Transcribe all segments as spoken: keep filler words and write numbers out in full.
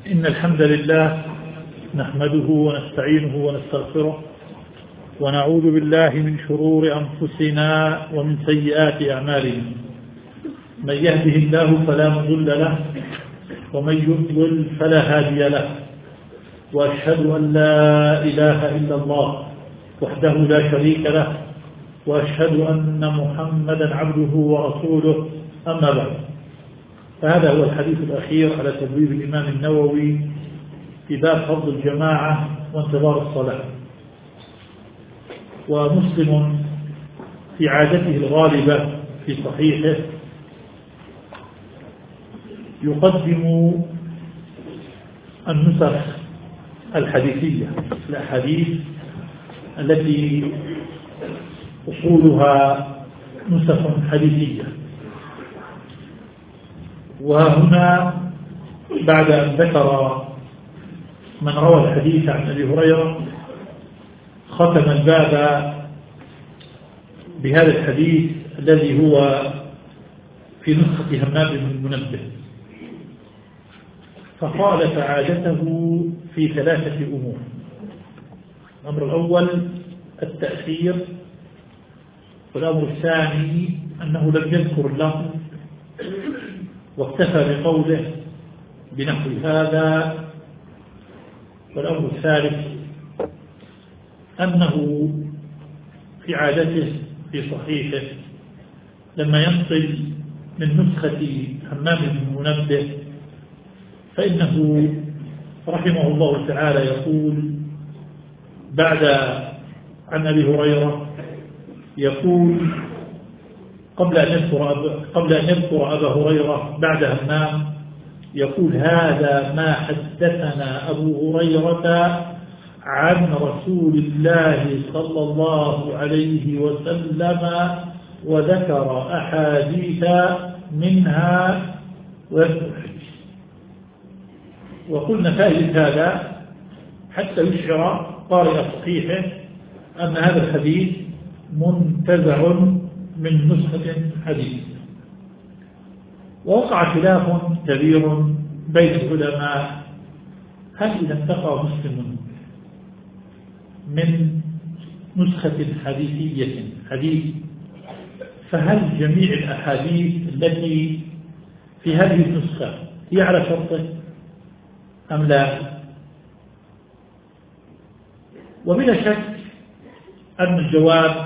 إن الحمد لله نحمده ونستعينه ونستغفره ونعوذ بالله من شرور أنفسنا ومن سيئات أعمالنا. من يهده الله فلا مضل له ومن يضلل فلا هادي له، وأشهد أن لا إله إلا الله وحده لا شريك له، وأشهد أن محمدا عبده ورسوله. أما بعد، فهذا هو الحديث الأخير على تبويب الإمام النووي في باب فضل الجماعة وانتظار الصلاة. ومسلم في عادته الغالبة في صحيحه يقدم النسخ الحديثية، الأحاديث التي أصولها نسخ حديثية. وهنا بعد أن ذكر من روى الحديث عن أبي هريرة ختم الباب بهذا الحديث الذي هو في نسخة همام بن المنبه، فقال فعادته في ثلاثة أمور. الأمر الأول التأثير، والأمر الثاني أنه لم يذكر اللفظ واكتفى بقوله بنحو هذا، والأمر الثالث أنه في عادته في صحيحه لما ينقل من نسخة همام بن منبه فإنه رحمه الله تعالى يقول بعد عن أبي هريرة، يقول قبل أن يذكر قبل أن يذكر أبا هريرة بعد همام يقول هذا ما حدثنا أبو هريرة عن رسول الله صلى الله عليه وسلم، وذكر أحاديث منها ويذكر. وقلنا فائدة هذا حتى يشعر قارئ صحيحه أن هذا الحديث منتزع من نسخة حديث. ووقع خلاف كبير بين العلماء هل إذا انتقى مسلم من نسخة حديثية حديث فهل جميع الأحاديث التي في هذه النسخة هي على شرطه أم لا؟ وبلا شك أن الجواب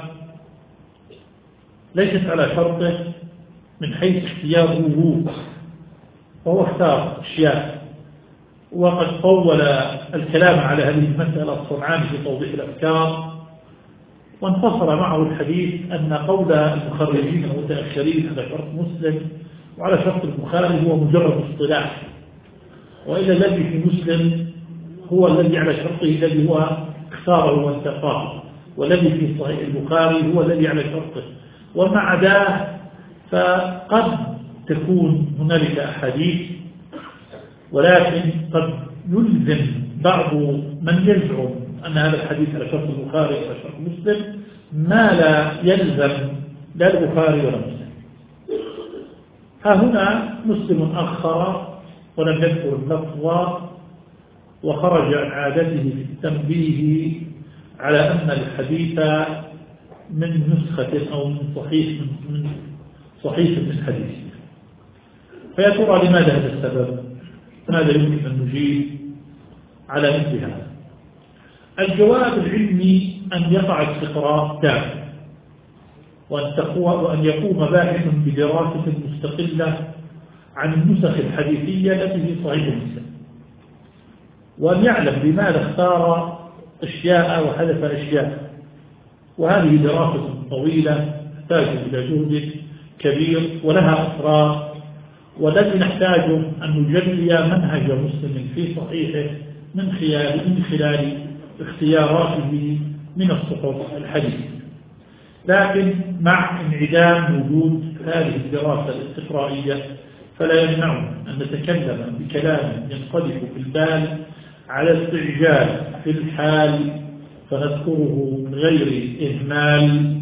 ليست على شرطه من حيث اختياره، وهو اختار أشياء. وقد طول الكلام على هذه المسألة الصنعاني في توضيح الأفكار، وانتصر معه الحديث أن قول المخرجين المتأخرين على شرط مسلم وعلى شرط البخاري هو مجرد اصطلاح، وإلا الذي في مسلم هو الذي على شرطه الذي هو اختاره وانتقاه، والذي في صحيح البخاري هو الذي على شرطه. وما عداه فقد تكون هنالك أحاديث، ولكن قد يلزم بعض من يزعم أن هذا الحديث على شرط البخاري وعلى شرط مسلم ما لا يلزم لا البخاري ولا مسلم. ها هنا مسلم أخر ولم يذكر اللفظ، وخرج عن عادته في التنبيه على أن الحديث من نسخة أو من صحيح من صحيح من حديث. فيا ترى لماذا هذا السبب؟ ماذا يمكن أن نجيب على مثل هذا؟ الجواب العلمي أن يقع استقراء تام، وأن, وأن يقوم باحث بدراسة مستقلة عن النسخ الحديثية التي في صحيح مسلم، وأن يعلم لماذا اختار أشياء وحذف أشياء. وهذه دراسة طويلة تحتاج إلى جهد كبير ولها أسرار، والذي نحتاجه أن نجلي منهج مسلم في صحيحه من خلال من خلال اختياراته من الصحف الحديثة. لكن مع انعدام وجود هذه الدراسة الاستقرائية فلا يمنع أن نتكلم بكلام ينقذف في البال على استعجال في الحال فنذكره من غير إهمال،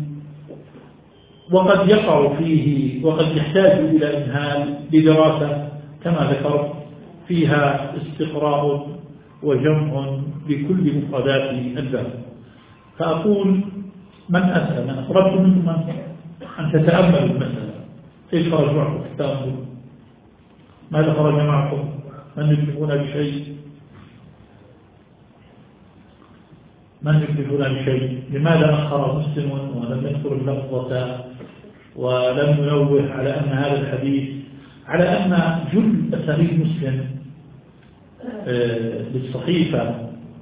وقد يقع فيه وقد يحتاج إلى إمهال بدراسة كما ذكرت فيها استقراء وجمع لكل مفردات الباب. فأقول من أسأل أنا طلبت منكم أن تتأملوا المسألة. إيش خرج معكم في التأمل؟ ماذا خرج معكم؟ من يكتفون بشيء؟ من يكتفون بشيء؟ لماذا أخر مسلم ولم يذكر اللفظة ولم ينوه على أن هذا الحديث على أن جل أساليب مسلم للصحيفة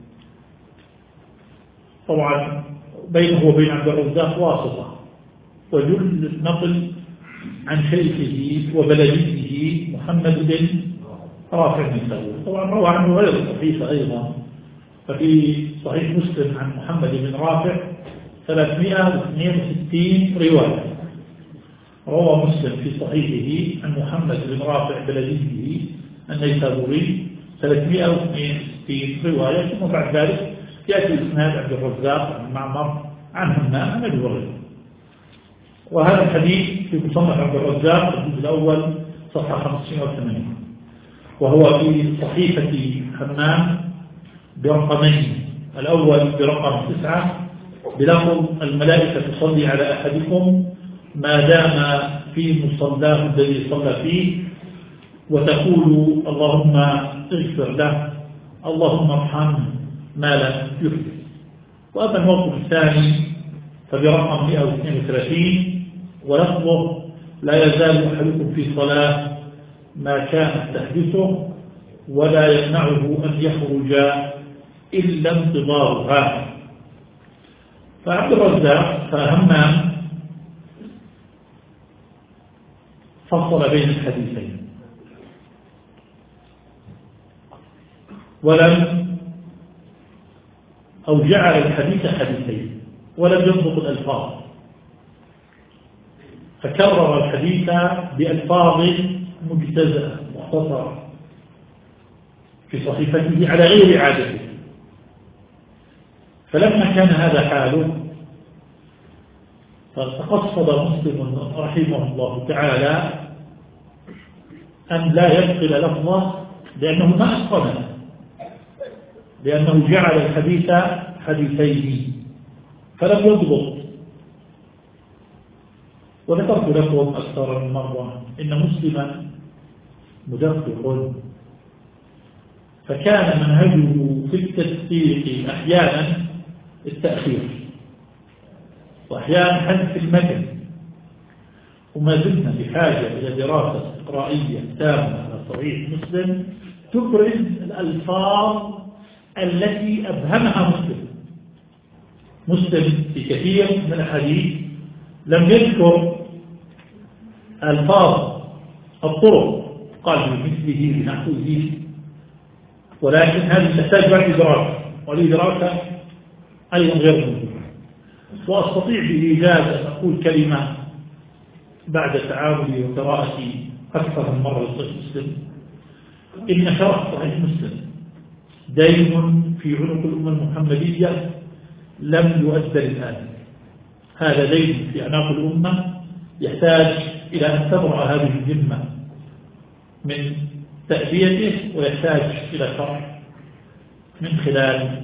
طبعا بينه وبين عبد الرزاق واسطة، وجل نقل عن شيخه وبلديه محمد بن رافع بن سعود، طبعا روى عنه غير الصحيفة أيضا. ففي صحيح مسلم عن محمد بن رافع ثلاثمائة واثنين وستين رواية، روى مسلم في صحيحه عن محمد بن رافع بلديه النيسابوري ثلاثمائة واثنين وستين رواية، ثم بعد ذلك يأتي إسناد عبد الرزاق عن معمر عن همام عن أبي هريرة. وهذا الحديث في مصنف عبد الرزاق الجزء الأول صفحة خمسين وثمانين، وهو في صحيفة همام برقمين، الأول برقم تسعة بلفظ الملائكة تصلي على أحدكم ما دام في مصلاه الذي صلى فيه، وتقول اللهم اغفر له اللهم ارحمه ما لم يحدث. وأما الموقف الثاني فبرقم مئة واثنين وثلاثين ولفظه لا يزال أحدكم في صلاة ما كانت تحدثه ولا يمنعه أن يخرج إلا انتظارها. فعبد الرزاق فهمام فصل بين الحديثين ولم أو جعل الحديث حديثين ولم يضبط الألفاظ، فكرر الحديث بألفاظ مجتزأة مختصرة في صحيفته على غير عادته. فلما كان هذا حاله فتقصد مسلم رحمه الله تعالى أن لا ينقل لفظه لأنه ما أتقنه، لأنه جعل الحديث حديثين فلم يضبط. وذكرت لكم أكثر من مرة إن مسلما مدقق، فكان منهجه في التدقيق أحيانا التأخير وأحيانا حذف المتن، وما زلنا بحاجة إلى دراسة استقرائية تامة على صحيح مسلم تبرز الألفاظ التي أبهمها مسلم. مسلم في كثير من الحديث لم يذكر ألفاظ الطرق، قال بمثله بنحوه، ولكن هذه تحتاج بعد إدراك، والإدراك أيضا غير موجود. وأستطيع بإيجاز أن أقول كلمة بعد تعاملي وقراءتي أكثر من مرة لصحيح مسلم، إن شرح صحيح مسلم دين في عنق الأمة المحمدية لم يؤدى الآن. هذا دين في أعناق الأمة يحتاج إلى أن تبرأ هذه الذمة من تأديته، ويحتاج إلى شرح من خلال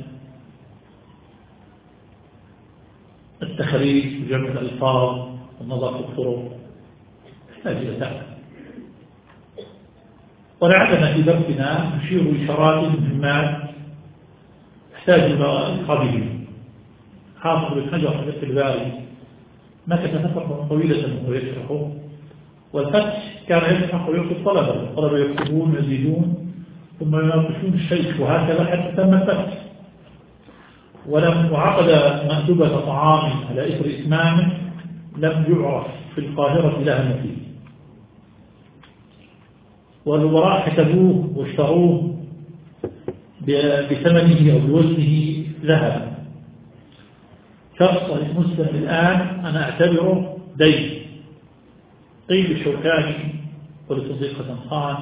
التخريج وجمع الألفاظ والنظر في الطرق، يحتاج إلى تعب. ولعلنا في درسنا نشير إشارات مهمات يحتاج إلى القابلين. حافظ بن حجر في الباري مكث فترة طويلة وهو يشرحه، والفتح كان يشرح ويعطي الطلبة، الطلبة يكتبون ويزيدون ثم يناقشون الشيخ، وهكذا حتى تم الفتح. ولم وعقد مأدبة طعام على إثر إتمامه لم يعرف في القاهرة لها مثيل، والوراء كتبوه واشتروه بثمنه أو بوزنه ذهب. شخص مسلم الآن أنا أعتبره دين. قيل للشوكاني ولصديق حسن خان،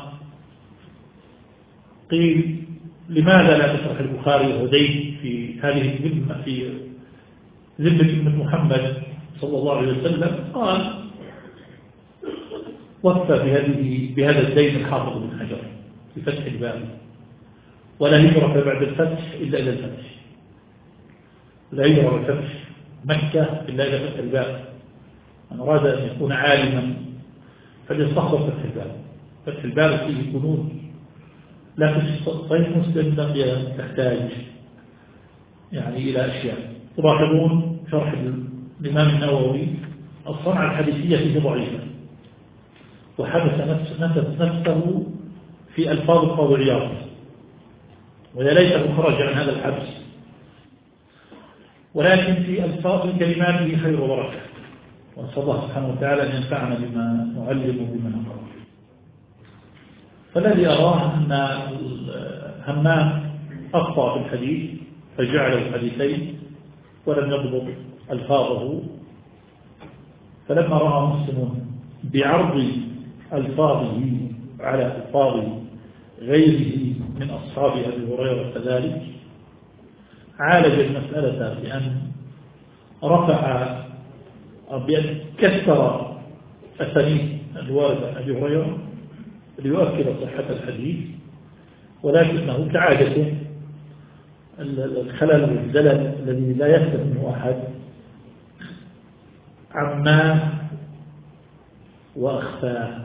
قيل لماذا لا تشرح البخاري وهو دين في هذه الذمة، في ذمة ابن محمد صلى الله عليه وسلم؟ قال وفى بهذه بهذا الدين الحافظ بن حجر. بفتح الباب، ولا هجرة بعد الفتح إلا إلى الفتح، لا هجرة بفتح مكة إلا إلى فتح الباب. من أراد أن يكون عالما فليستحضر فتح الباب. فتح الباب فيه كنوز، لكن صحيح مسلم لم تحتاج يعني إلى أشياء. تلاحظون شرح الإمام النووي الصنعة الحديثية فيه ضعيفة، وحدث نفس نفسه في ألفاظ القاضي عياض، ويا ليته خرج عن هذا الحبس، ولكن في ألفاظ كلماته خير وبركة، ونسأل الله سبحانه وتعالى أن ينفعنا بما نعلم وبما نقرأ. فالذي أراه أن همام أخطأ في الحديث فجعله الحديثين ولم يضبط ألفاظه، فلما رأى مسلم بعرض ألفاظه على ألفاظ غيره من أصحاب أبي هريرة كذلك، عالج المسألة بأن رفع بأن كسر أسانيد الوارد عن أبي هريرة ليؤكد صحة الحديث، ولكنه كعادته الخلل والزلل الذي لا يفهم منه أحد عماه وأخفاه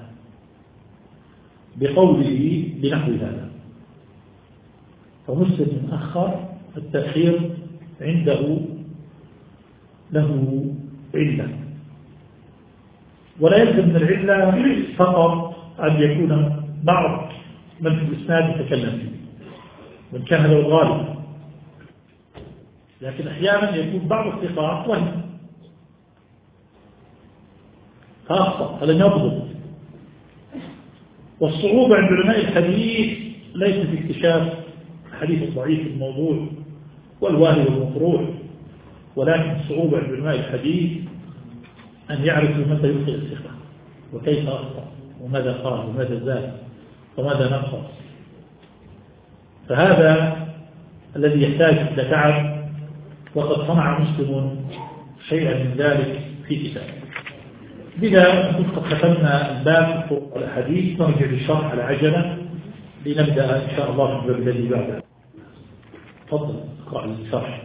بقوله بنحو هذا. فمسلم أخر التأخير عنده له علة، ولا يلزم من العلة فقط أن يكون بعض من في الإسناد يتكلم فيه، من كان هذا الغالب، لكن أحيانا يكون بعض الثقات وهم خاصة هذا يضبط. والصعوبة عند علماء الحديث ليس في اكتشاف الحديث الضعيف الموضوع والواهي والمطروح، ولكن الصعوبة عند علماء الحديث أن يعرفوا متى يخطئ الثقة وكيف أخطأ وماذا قال وماذا زاد وماذا نقص. فهذا الذي يحتاج إلى تعب، وقد صنع مسلم شيئا من ذلك في كتابه. بذا نكون قد ختمنا الباب في طرق الحديث، نرجع للشرح على عجلة لنبدأ إن شاء الله في الباب الذي بعده. تفضل اقرأ الشرح.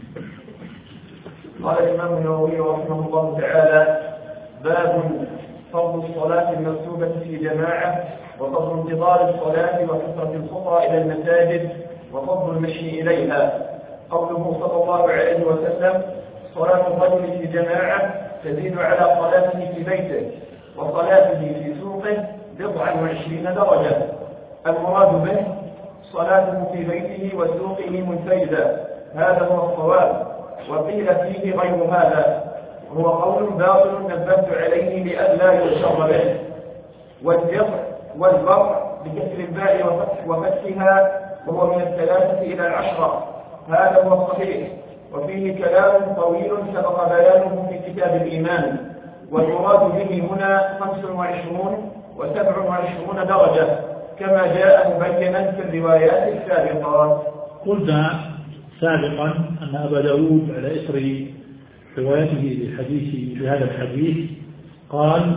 قال الإمام النووي رحمه الله تعالى: باب فضل الصلاة المكتوبة في جماعة، وفضل انتظار الصلاة وكثرة الخطى إلى المساجد، وفضل المشي إليها. قوله صلى الله عليه وسلم: صلاة الرجل في جماعة تزيد على صلاته في بيته، وصلاته في سوقه بضعا وعشرين درجة. المراد به صلاته في بيته وسوقه منفردا، هذا هو الصواب. وقيل فيه غير هذا، هو قول باطل نبهت عليه لئلا يشر به. والجر والبر بكسر الباء وفتحها وهو من الثلاثة إلى العشرة، هذا هو الصحيح. وفيه كلام طويل سبق بيانه في كتاب الإيمان، والمراد به هنا خمس وعشرون وسبع وعشرون درجة كما جاء مبينا في الروايات السابقة. قلنا سابقا أن أبا داود على إثر روايته للحديث في هذا الحديث قال: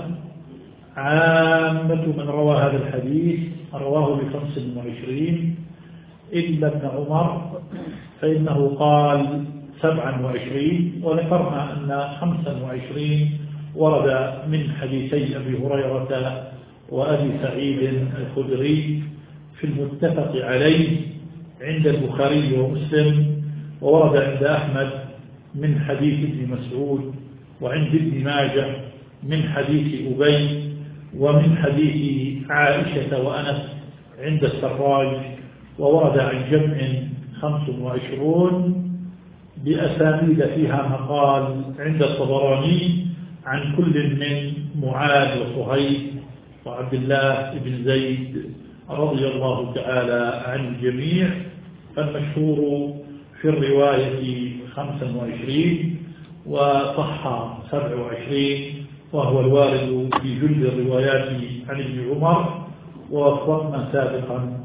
عامة من روى هذا الحديث رواه بخمس وعشرين إلا ابن عمر فإنه قال سبعا وعشرين. وذكرنا أن خمسا وعشرين ورد من حديثي أبي هريرة وأبي سعيد الخدري في المتفق عليه عند البخاري ومسلم، وورد عند أحمد من حديث ابن مسعود، وعند ابن ماجه من حديث أبي، ومن حديث عائشة وأنس عند السراج، وورد عن جمع خمس وعشرون بأسانيد فيها مقال عند الطبراني عن كل من معاذ وصهيب وعبد الله بن زيد رضي الله تعالى عن الجميع. فالمشهور في الرواية خمسا وعشرين، وصح سبع وعشرين، وهو الوارد في جل الروايات عن ابن عمر. ووصفنا سابقا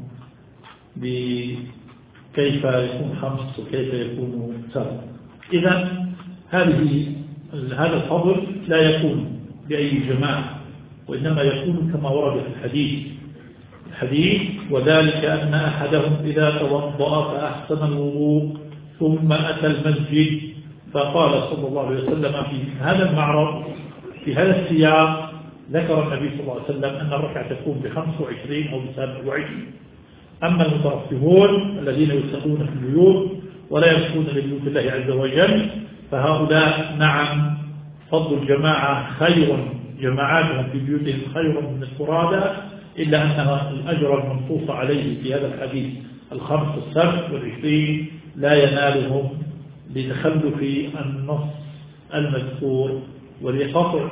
بكيف يكون خمس وكيف يكون سبع. إذا هذه هذا الفضل لا يكون بأي جماعة، وإنما يكون كما ورد في الحديث. حديث: وذلك أن أحدهم إذا توضأ فأحسن الوضوء ثم أتى المسجد فقال صلى الله عليه وسلم في هذا المعرض في هذا السياق ذكر النبي صلى الله عليه وسلم أن الركعة تكون بخمس وعشرين أو بسبع وعشرين. أما المترفهون الذين يصلون في البيوت ولا يمشون لبيوت الله عز وجل فهؤلاء نعم فضل الجماعة خير، جماعاتهم في بيوتهم خير من الفرادى، إلا أن الأجر المنصوص عليه في هذا الحديث الخمس والسبع والعشرين لا ينالهم لتخلف النص المذكور ولقطع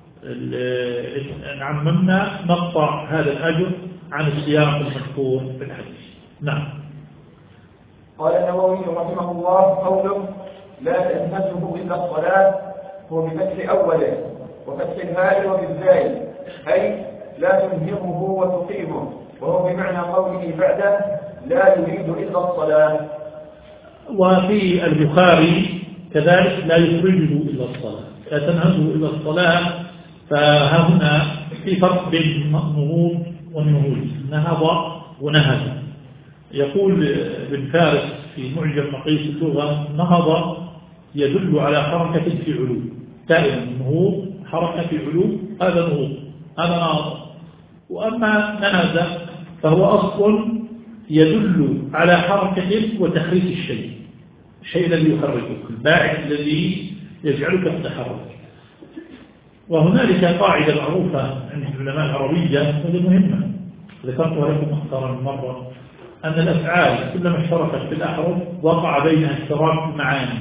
إن عممنا نقطع هذا الأجر عن السياق المذكور في الحديث. نعم. قال النووي رحمه الله: قوله لا تنهزه إلا الصلاة هو بفتح أوله وفتح الهاء وبالزاي، أي لا تنهره وتقيمه، وهو بمعنى قوله بعده لا يريد إلا الصلاة. وفي البخاري كذلك لا يخرجه إلا الصلاة، لا تنهزه إلا الصلاة. فهنا في فرق بين النهوض والنهوض، نهض ونهز. يقول ابن فارس في معجم مقيس اللغة: نهض يدل على حركة في علو، دائما النهوض حركة في علو، هذا نهوض، هذا نهض. وأما نهز فهو أصل يدل على حركة وتحريك الشيء، الشيء الذي يحركك، الباعث الذي يجعلك تتحرك. وهنالك قاعدة معروفة عند العلماء العربية وهي مهمة ذكرتها لكم أكثر من مرة، أن الأفعال كلما اشتركت في الأحرف وقع بينها اشتراك في المعاني.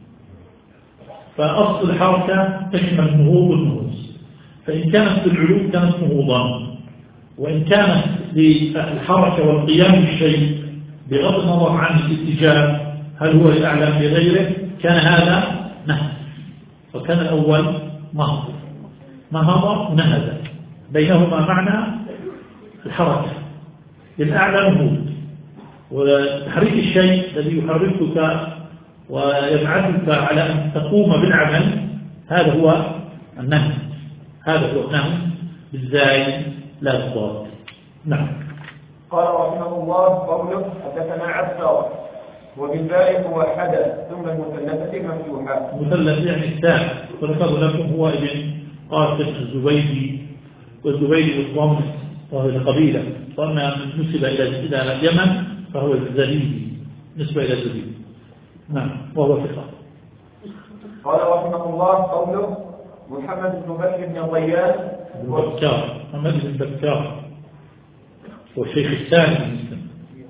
فأصل الحركة تشمل النهوض والنهوز، فإن كانت في العلو كانت نهوضا، وإن كانت للحركة والقيام بالشيء بغض النظر عن الاتجاه هل هو الأعلى في غيره كان هذا نهض. فكان الأول نهض، نهض ونهز، بينهما معنى الحركة، للأعلى نهوض، وتحريك الشيء الذي يحركك ويبعثك على أن تقوم بالعمل هذا هو النهج، هذا هو النهج بالزاي لا الضاد. نعم. قال رحمه الله: قوله حدثنا عبد وبالباء موحدة ثم المثلثة مفتوحة. مثلث يعني الثاني، وذكر لكم هو ابن قاسم الزبيدي، والزبيدي بالضم وهو القبيلة، وأما نسب إلى اليمن فهو الزبيدي، نسبة إلى الزبيدي. نعم، وهو ثقة. قال رحمه الله: قوله محمد بن بكر بن ضيان بكار، محمد بن بكار والشيخ الثاني من مسلم.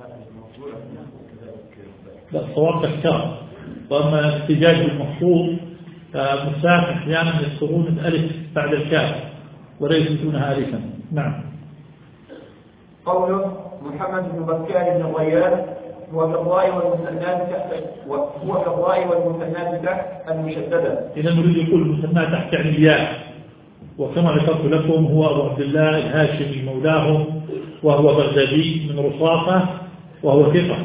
لا، صواب بكار. وأما الاحتجاج بالمخصوص فمساك أحيانا يذكرون الألف بعد الكاف ولا يثبتونها ألفا. نعم. قوله محمد بن بكار بن ضيان هو كالراء والمثنات تحت وهو كالراء والمثنات تحت المشددة. إذا نريد يقول المثنات تحت يعني الياء، وكما ذكرت لكم هو أبو عبد الله الهاشمي مولاه، وهو بغدادي من رصافة، وهو ثقة،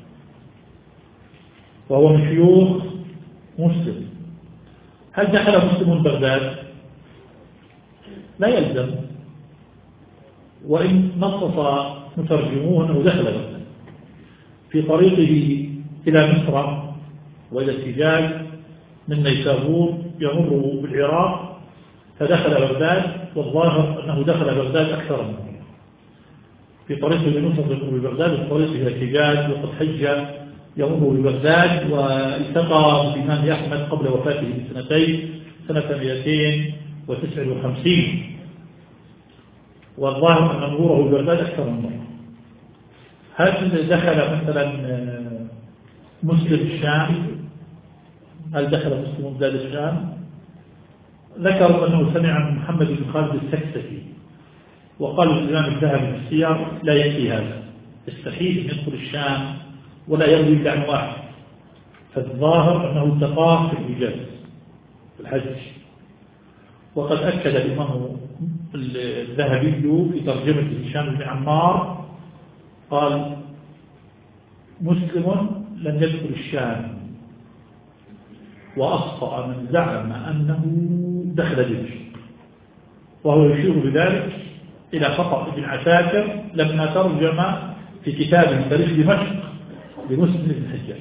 وهو من شيوخ مسلم. هل دخل مسلم بغداد؟ لا يلزم، وإن نصف مترجمون أنه دخل بغداد في طريقه إلى مصر وإلى الحجاز من نيسابور يمر بالعراق فدخل بغداد، والظاهر أنه دخل بغداد أكثر من مرة في طريقه إلى مصر يمر ببغداد، وفي طريقه إلى الحجاز وقد حج يمر ببغداد، والتقى بالإمام أحمد قبل وفاته بسنتين سنة مئتين وتسعة وخمسين، والظاهر أن مروره ببغداد أكثر من مرة. هل دخل مثلا مسلم الشام؟ هل دخل مسلم بلاد الشام؟ ذكروا أنه سمع عن محمد بن خالد السكسكي، وقال الإمام الذهبي في السير لا يكفي هذا، يستحيل أن يدخل الشام ولا يروي إلا عن واحد، فالظاهر أنه التقاه في الحجاز في الحج. وقد أكد الإمام الذهبي في ترجمة هشام بن عمار قال مسلم لم يدخل الشام، وأخطأ من زعم أنه دخل دمشق، وهو يشير بذلك إلى خطأ ابن عساكر لما ترجم في كتاب تاريخ دمشق لمسلم بن الحجاج.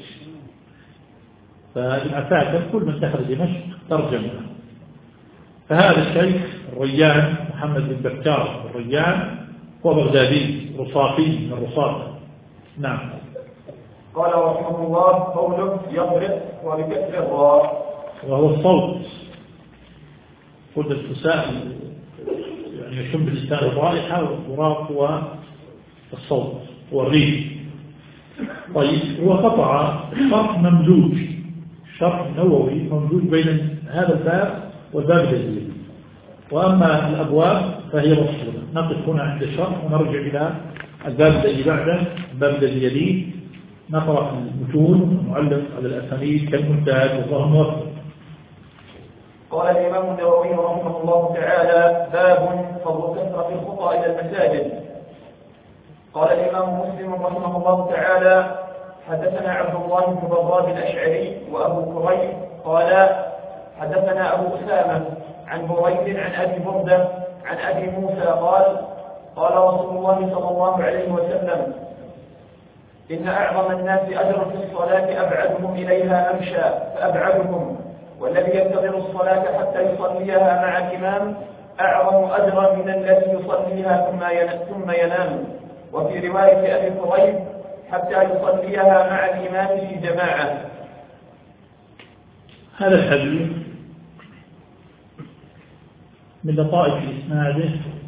فابن عساكر كل من دخل دمشق ترجم له. فهذا الشيخ الريان محمد بن بكار الريان هو بغدادي رصافي من الرصافة. نعم. قال رحمه الله قوله يضرب وبكسر الراء وهو الصوت. قلت الفساء يعني يشم باللسان الرائحة والغراب هو الصوت والريح. طيب هو قطع شرح ممزوج، شرح نووي ممزوج بين هذا الباب والباب الذي. وأما الأبواب فهي مفصولة. نقف هنا عند الشرح ونرجع إلى الباب الذي بعده، الباب الذي يليه نقرأ المتون ونعلق على الأسانيد كالمنتهج والله موفق. قال الإمام النووي رحمه الله تعالى باب فضل كثرة الخطى إلى المساجد. قال الإمام مسلم رحمه الله تعالى حدثنا عبد الله بن براد الأشعري وأبو كريب قال حدثنا أبو أسامة عن بريد عن أبي بردة عن أبي موسى قال قال رسول الله صلى الله عليه وسلم إن أعظم الناس أجرا في الصلاة أبعدهم إليها ممشى فأبعدهم، والذي ينتظر الصلاة حتى يصليها مع الإمام أعظم أجرا من الذي يصليها ثم ينام. وفي رواية أبي كريب حتى يصليها مع الإمام في جماعة. هذا الحديث من لطائف إسناده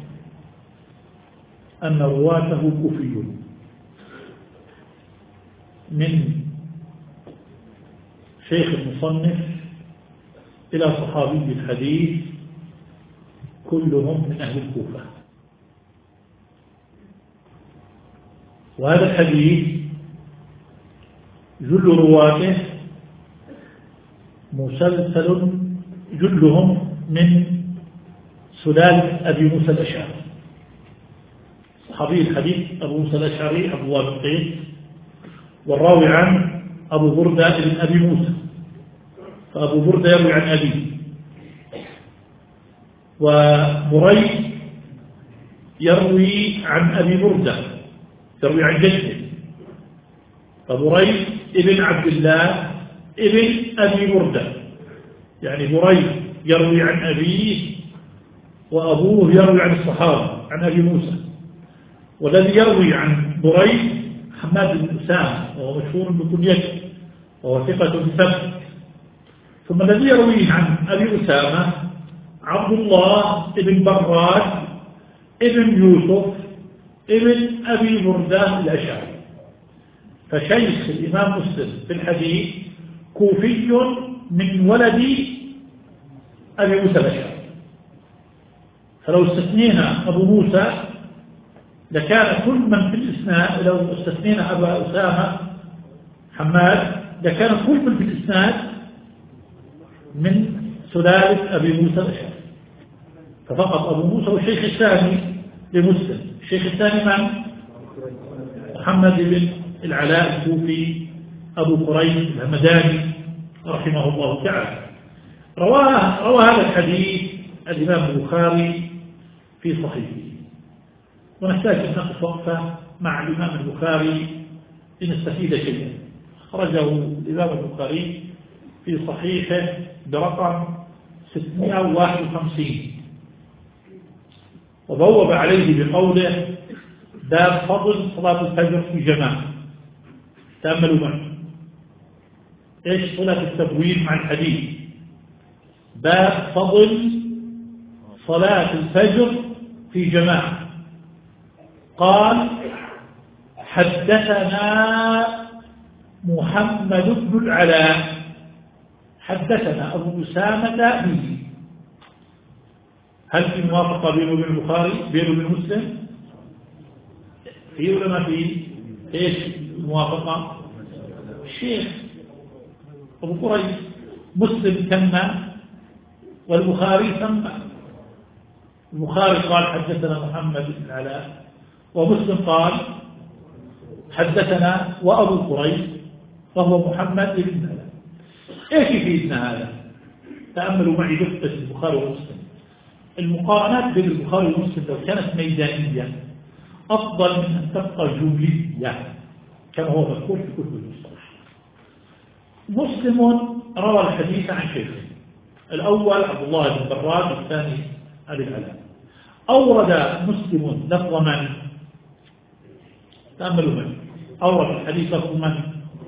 أن رواته كوفيون من شيخ المصنف إلى صحابي الحديث كلهم من أهل الكوفة. وهذا الحديث جل رواته مسلسل جلهم من سلالة أبي موسى الأشعري. صحابي الحديث أبو موسى الأشعري عبد الله بن قيس، والراوي عن أبو بردة بن أبي موسى، فأبو بردة يروي عن أبيه، وبريد يروي عن أبي بردة يروي عن جده، فبريد ابن عبد الله ابن أبي بردة، يعني بريد يروي عن أبيه وأبوه يروي عن الصحابة عن أبي موسى. والذي يروي عن بريد حماد بن أسامة وهو مشهور بكنيته وهو ثقة ثبت. ثم الذي يرويه عن أبي أسامة عبد الله ابن براد ابن يوسف ابن أبي بردة الأشعري. فشيخ الإمام مسلم في الحديث كوفي من ولد أبي موسى الأشعري. فلو استثنينا أبو موسى لكان كل من في الإسناد، لو استثنينا أبا أسامة حماد لكان كل من في الإسناد من سلالة أبي موسى الأشعري. ففقط أبو موسى والشيخ الثاني لمسلم. الشيخ الثاني من؟ محمد بن العلاء الكوفي أبو قريب الهمداني رحمه الله تعالى. رواه روى هذا الحديث الإمام البخاري في صحيحه. ونحتاج أن نقف وقفة مع الإمام البخاري لنستفيد شيئا. خرجه الإمام البخاري في صحيحه برقم ستمائة وواحد وخمسين، وبوب عليه بقوله باب فضل صلاة الفجر في جماعة. تأملوا معي إيش صلة التبويب مع الحديث. باب فضل صلاة الفجر في جماعة. قال حدثنا محمد بن العلاء حدثنا أبو أسامة به. هل في موافقة بينه وبين البخاري بينه وبين مسلم؟ في ولا ما في؟ ايش الموافقة؟ الشيخ أبو قريب مسلم سمى والبخاري سمى. البخاري قال حدثنا محمد بن العلاء، ومسلم قال حدثنا وأبو قريب وهو محمد بن العلاء. ايش يفيدنا هذا؟ تأملوا معي دقة البخاري ومسلم. المقارنات بين البخاري ومسلم لو كانت ميدانية أفضل من أن تبقى جملية كما هو مذكور في كتب المصطلح. مسلم روى الحديث عن شيخين، الأول عبد الله بن براد والثاني أبي العلاء. أورد مسلم لفظ من؟ تأملوا من أورد الحديث لفظ من؟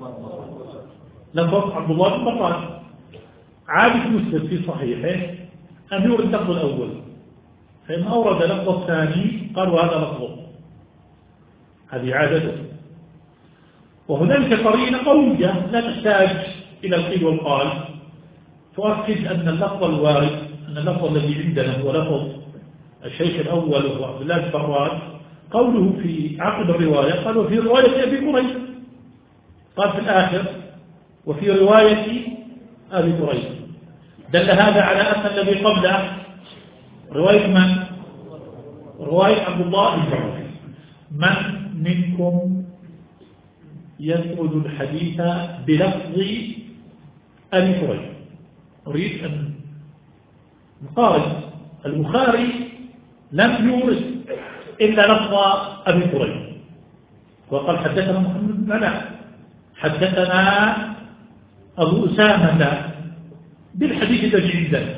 لفظ عبد الله بن براد. عادة مسلم في صحيحه أن يورد اللفظ الأول، فإن أورد لفظ الثاني قالوا هذا لفظه، هذه عادته. وهنالك قرينة قوية لا تحتاج إلى القيل والقال تؤكد أن اللفظ الوارد، أن اللفظ الذي عندنا هو لفظ الشيخ الأول وهو عبد الله بن براد، قوله في عقب الرواية قال وفي رواية أبي هريرة، قال في الآخر وفي رواية أبي هريرة، دل هذا على أن الذي قبله رواية من؟ رواية عبد الله بن براد. من منكم يسرد الحديث بلفظ أبي هريرة؟ أريد أن نقارن. البخاري لم يورد إلا لفظ أبي هريرة، وقال حدثنا محمد بن علاء حدثنا أبو أسامة بالحديث الذي عندنا،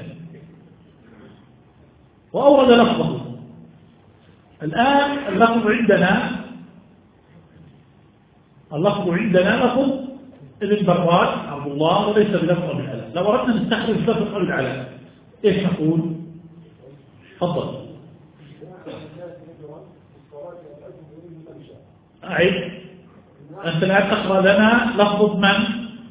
وأورد لفظه. الآن اللفظ عندنا اللفظ عندنا لفظ ابن براد عبد الله وليس بلفظ أبي العلاء. لو أردنا نستخرج لفظ أبي العلاء إيش نقول؟ تفضل. أعيد. أنت الآن تقرأ لنا لفظ من؟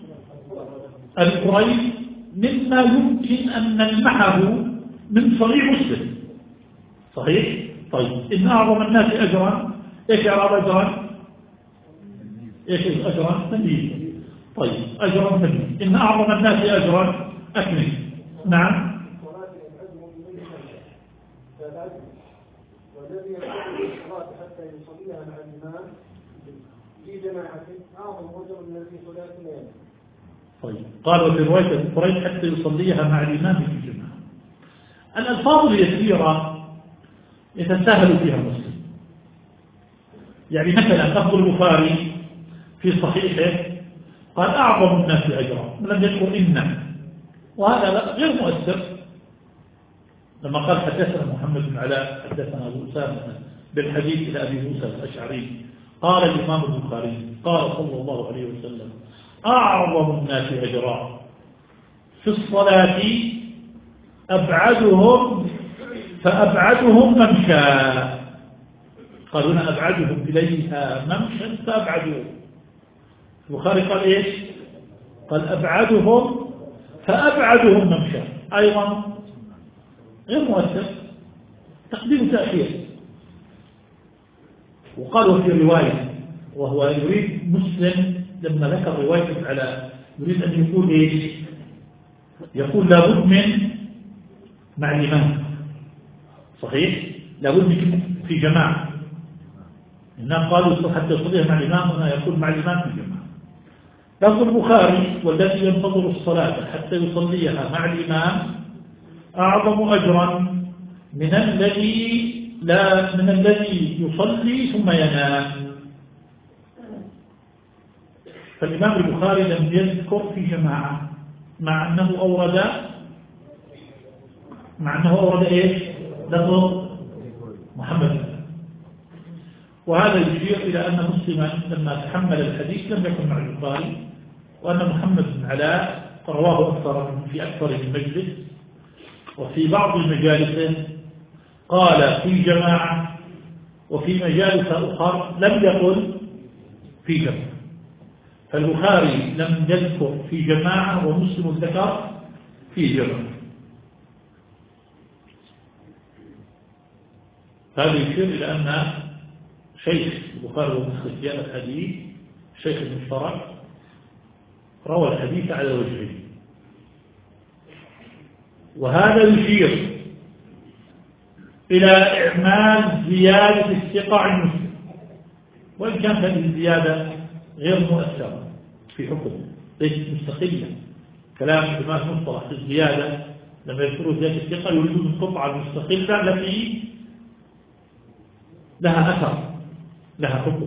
القريب مما يمكن أن نلمحه من صريح مسلم، صحيح؟ طيب إن أعظم الناس أجرا إيش إعراب أجرا؟ إيش أجرا؟ تنبيه. طيب أجرا تنبيه. إن أعظم الناس أجرا أكمل. نعم. والذي يقوم بالصلاة حتى يصليها مع الإمام في جماعة أعظم أجر من الذي صلاة الليل. طيب قال وفي رواية القريب حتى يصليها مع الإمام في جماعة. الألفاظ اليسيرة يتساهل فيها مسلم. يعني مثلا لفظ البخاري في صحيحه قال أعظم الناس أجرا، لم يذكر إن، وهذا غير مؤثر. لما قال حدثنا محمد بن علاء حدثنا أبو أسامة بالحديث إلى أبي موسى الأشعري قال الإمام البخاري قال صلى الله عليه وسلم أعظم الناس أجرا في الصلاة أبعدهم فأبعدهم ممشى. قالوا هنا أبعدهم إليها ممشى فأبعدهم. البخاري قال إيش؟ قال أبعدهم فأبعدهم ممشى، أيضا غير مؤثر، تقديم تأخير. وقال وفي رواية، وهو يريد مسلم لما ذكر رواية على يريد أن يقول إيش؟ يقول لابد من مع الإمام، صحيح؟ لابد من في جماعة. الناس قالوا حتى يصليها مع الإمام، هنا يقول مع الإمام في جماعة. لفظ البخاري والذي ينتظر الصلاة حتى يصليها مع الإمام أعظم أجرا من الذي لا من الذي يصلي ثم ينام. فالإمام البخاري لم يذكر في جماعة مع أنه أورد مع أنه أورد إيش؟ لفظ محمد. وهذا يشير إلى أن مسلما لما تحمل الحديث لم يكن مع البخاري، وأن محمد بن علاء رواه أكثر في أكثر من مجلس، وفي بعض المجالس قال في جماعة، وفي مجالس أخرى لم يقل في جماعة. فالبخاري لم يذكر في جماعة ومسلم ذكر في جماعة. هذا يشير إلى أن شيخ البخاري ومسلم في هذا الحديث شيخ المشترك روى الحديث على وجهه، وهذا يشير إلى إعمال زيادة الثقة عن مسلم، وإن كانت هذه الزيادة غير مؤثرة في حكم ليست مستقلة. كلام الإمام المصطلح في الزيادة لما يذكروا زيادة الثقة يريدون القطعة المستقلة التي لها أثر لها حكم،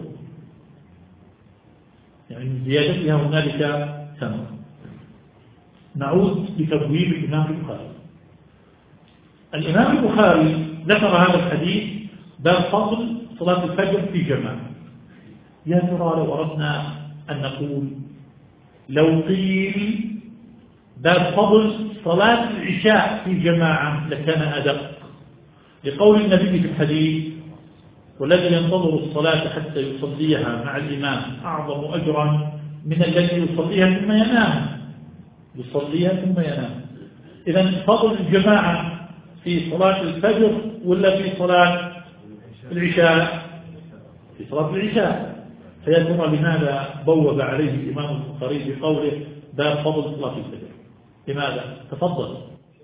يعني من زيادتها هنالك ثمر. نعود لتبويب الإمام البخاري. الإمام البخاري ذكر هذا الحديث باب فضل صلاة الفجر في جماعة. يا ترى لو أردنا أن نقول لو قيل باب فضل صلاة العشاء في جماعة لكان أدق، لقول النبي في الحديث: والذي ينتظر الصلاة حتى يصليها مع الإمام أعظم أجرا من الذي يصليها ثم ينام يصليها ثم ينام. إذن فضل الجماعة في صلاة الفجر ولا في صلاة العشاء؟ في صلاة العشاء. فيا ترى لماذا بوب عليه الإمام البخاري بقوله باب فضل صلاة الفجر؟ لماذا؟ تفضل.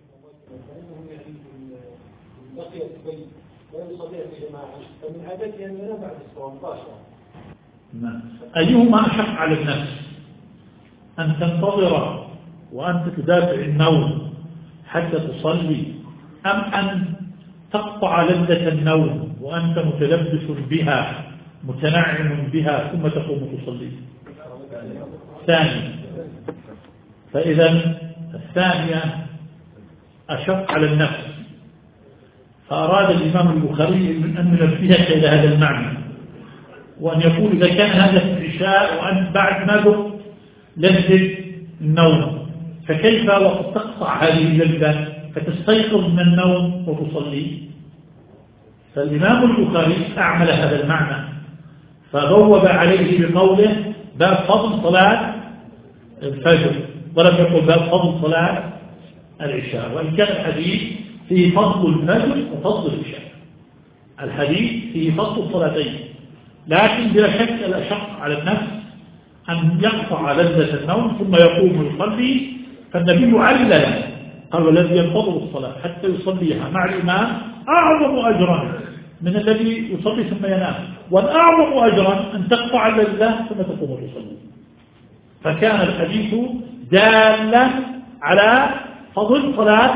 لا يصليها في جماعة فمن عادته أن ينام بعد الصلاة مباشرة. نعم. أيهما أشق على النفس، أن تنتظر وأنت تدافع النوم حتى تصلي، أم أن تقطع لذة النوم وأنت متلبس بها متنعم بها ثم تقوم تصلي؟ ثاني. فإذا الثانية أشق على النفس. فأراد الإمام البخاري أن ننبهك إلى هذا المعنى، وأن يقول إذا كان هذا في العشاء وأنت بعد ما ذقت لذة النوم، فكيف وقد تقطع هذه اللذة فتستيقظ من النوم وتصلي؟ فالإمام البخاري أعمل هذا المعنى فغوب عليه بقوله باب فضل صلاة الفجر، ولم يقل باب فضل صلاة العشاء، وإن كان الحديث فيه فضل الفجر وفضل العشاء. الحديث فيه فضل الصلاتين، لكن بلا شك الأشق على النفس أن يقطع لذة النوم ثم يقوم يصلي. فالنبي علل قال: والذي ينتظر الصلاة حتى يصليها مع الإمام أعظم أجرا من الذي يصلي ثم ينام، والأعظم أجرا أن تقطع اللذة ثم تقوم تصلي. فكان الحديث دالا على فضل صلاة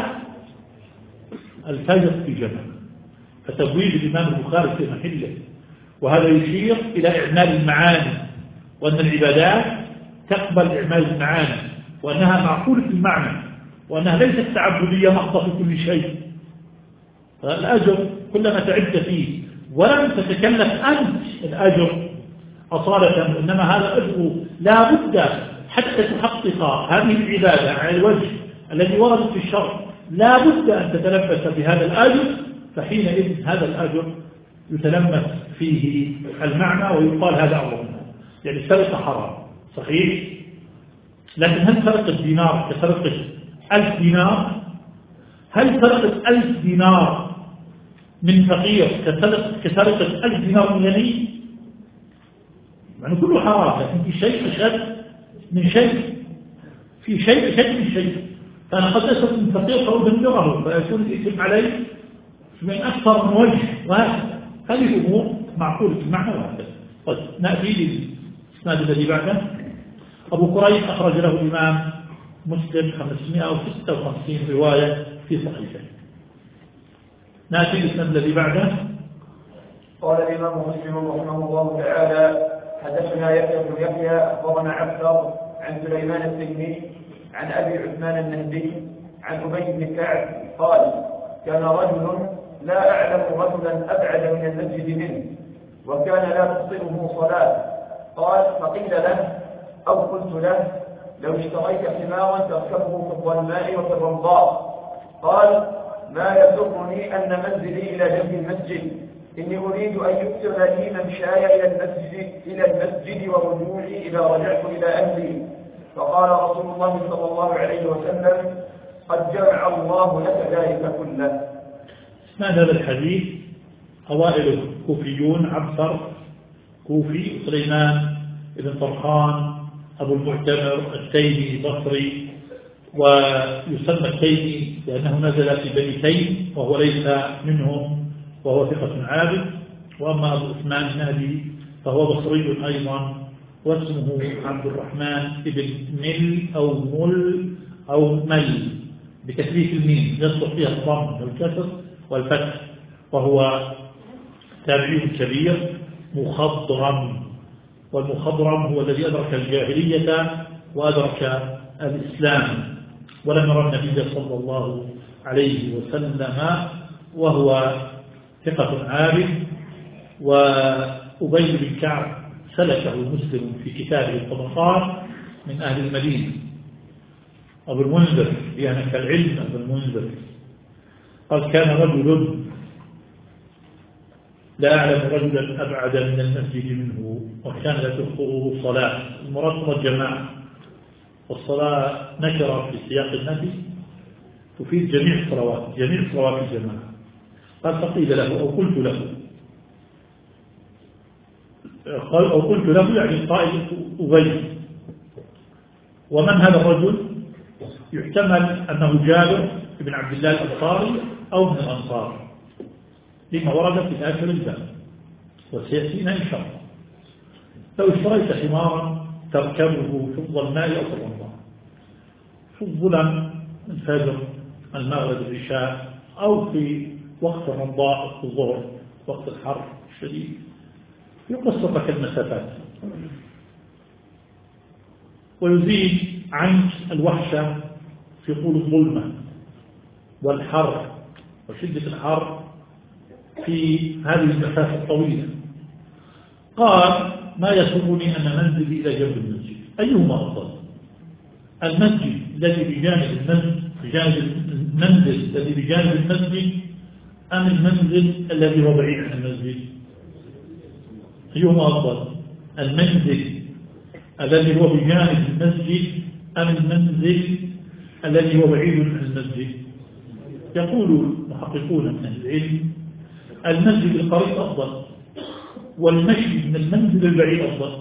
الفجر في جماعة. فتبويب الإمام البخاري في محله، وهذا يشير إلى إعمال المعاني، وأن العبادات تقبل إعمال المعاني، وأنها معقولة المعنى، وأنها ليست تعبدية محضة في كل شيء. فالأجر كلما تعبت فيه ولم تتكلف أنت الأجر أصالة، إنما هذا أجر لا بد حتى تحقق هذه العبادة على الوجه الذي وردت في الشرع، لا بد أن تتلبس بهذا الأجر. فحينئذ هذا الأجر يتلمس فيه المعنى ويقال هذا أعظم. يعني السرقة حرام صحيح، لكن هل سرقة الدينار كسرقة ألف دينار؟ هل سرقة ألف دينار من فقير كسرقة ألف دينار من غني؟ يعني كله حرام، لكن في شيء أشد من شيء، في شيء أشد من شيء. فأنا قد أسرق من فقير فأدمره فيكون الإثم عليه من أكثر من وجه، وهكذا. هذه أمور معقولة المعنى وهكذا. طيب نأتي للإسناد الذي بعده. أبو كريب أخرج له الإمام مسلم خمسمائة وستة وخمسين رواية في صحيحه. نأتي للإسناد الذي بعده. قال الإمام مسلم رحمه الله تعالى: حدثنا يحيى بن يحيى أخبرنا عبد عن سليمان التيمي عن أبي عثمان النهدي عن أبي بن كعب قال: كان رجل لا أعلم رجلا أبعد من المسجد منه، وكان لا تصله صلاة. قال: فقيل له أو قلت له: لو اشتريت حمارا تركبه في الظلماء وفي الرمضاء. قال: ما يسرني أن منزلي إلى جنب المسجد، إني أريد أن يكثر لي ممشاي إلى المسجد إلى المسجد ورجوعي إذا رجعت إلى أهلي. فقال رسول الله صلى الله عليه وسلم: قد جمع الله لك ذلك كله. اسناد هذا الحديث أوائل كوفيون: عبثر كوفي، سليمان بن طرخان أبو المعتمر التيمي بصري، ويسمى التيمي لأنه نزل في بني تيم وهو ليس منهم، وهو ثقة عابد. وأما أبو عثمان النهدي فهو بصري أيضا، واسمه عبد الرحمن بن مل أو مل أو مل، بتثبيت الميم يصلح فيها الضم والكسر والفتح، وهو تابعي كبير مخضرم، والمخضرم هو الذي أدرك الجاهلية وأدرك الإسلام ولم يرى النبي صلى الله عليه وسلم، وهو ثقة عابد. وأبي بن كعب سلكه مسلم في كتابه الطبقات من أهل المدينة. أبو المنذر يعني كالعلم أبو المنذر قال كان رجل لا أعلم رجلا أبعد من المسجد منه وكان لا تخطئه الصلاة. المراد الجماعة، والصلاة نكرة في سياق النفي تفيد جميع الصلوات، جميع صلوات الجماعة. قال فقيل له أو قلت له قال أو قلت له يعني قائل أبي. ومن هذا الرجل؟ يحتمل أنه جابر بن عبد الله الأنصاري أو من الأنصار لما ورد في آخر الباب وسيأتينا إن شاء الله. لو اشتريت حمارا تركبه في الظلماء أو في الرمضاء، في الظلم الفجر المغرب العشاء، أو في وقت الرمضاء في الظهر وقت الحر الشديد، يقصر لك المسافات ويزيد عنك الوحشة في طول الظلمة والحر وشدة الحر في هذه المسافة الطويلة. قال ما يسرني أن منزلي إلى جنب المسجد، أيهما أفضل؟ المسجد الذي بجانب المسجد بجانب المنزل الذي بجانب المسجد أم المنزل الذي هو بعيد عن المسجد؟ أيهما أفضل؟ المنزل الذي هو بجانب المسجد أم المنزل الذي هو بعيد عن المسجد؟ يقول محققون من العلم المسجد القريب أفضل، والمشي من المنزل البعيد أفضل.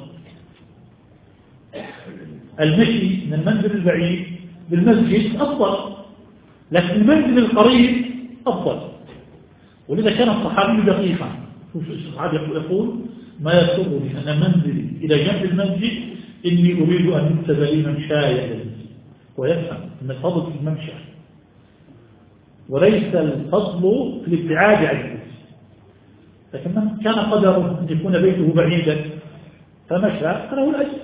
المشي من المنزل البعيد بالمسجد أفضل، لكن المنزل القريب أفضل. ولذا كان الصحابي دقيقا، الصحابي يقول ما يسرني أن منزلي إلى جنب المسجد إني أريد أن يكتب لي ممشاي إلى المسجد، ويفهم أن الفضل في الممشى وليس الفضل في الابتعاد عن المسجد. لكن من كان قدره أن يكون بيته بعيدا فمشى فله الأجر،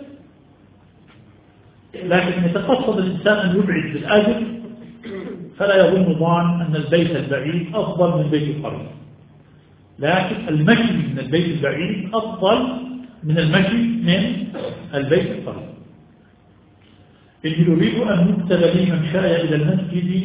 لكن يتقصد الإنسان أن يبعد بالأجر فلا يظن ظان أن البيت البعيد أفضل من بيت القريب، لكن المشي من البيت البعيد أفضل من المشي من البيت القريب. إني أريد أن يكتب لي ممشاي إلى المسجد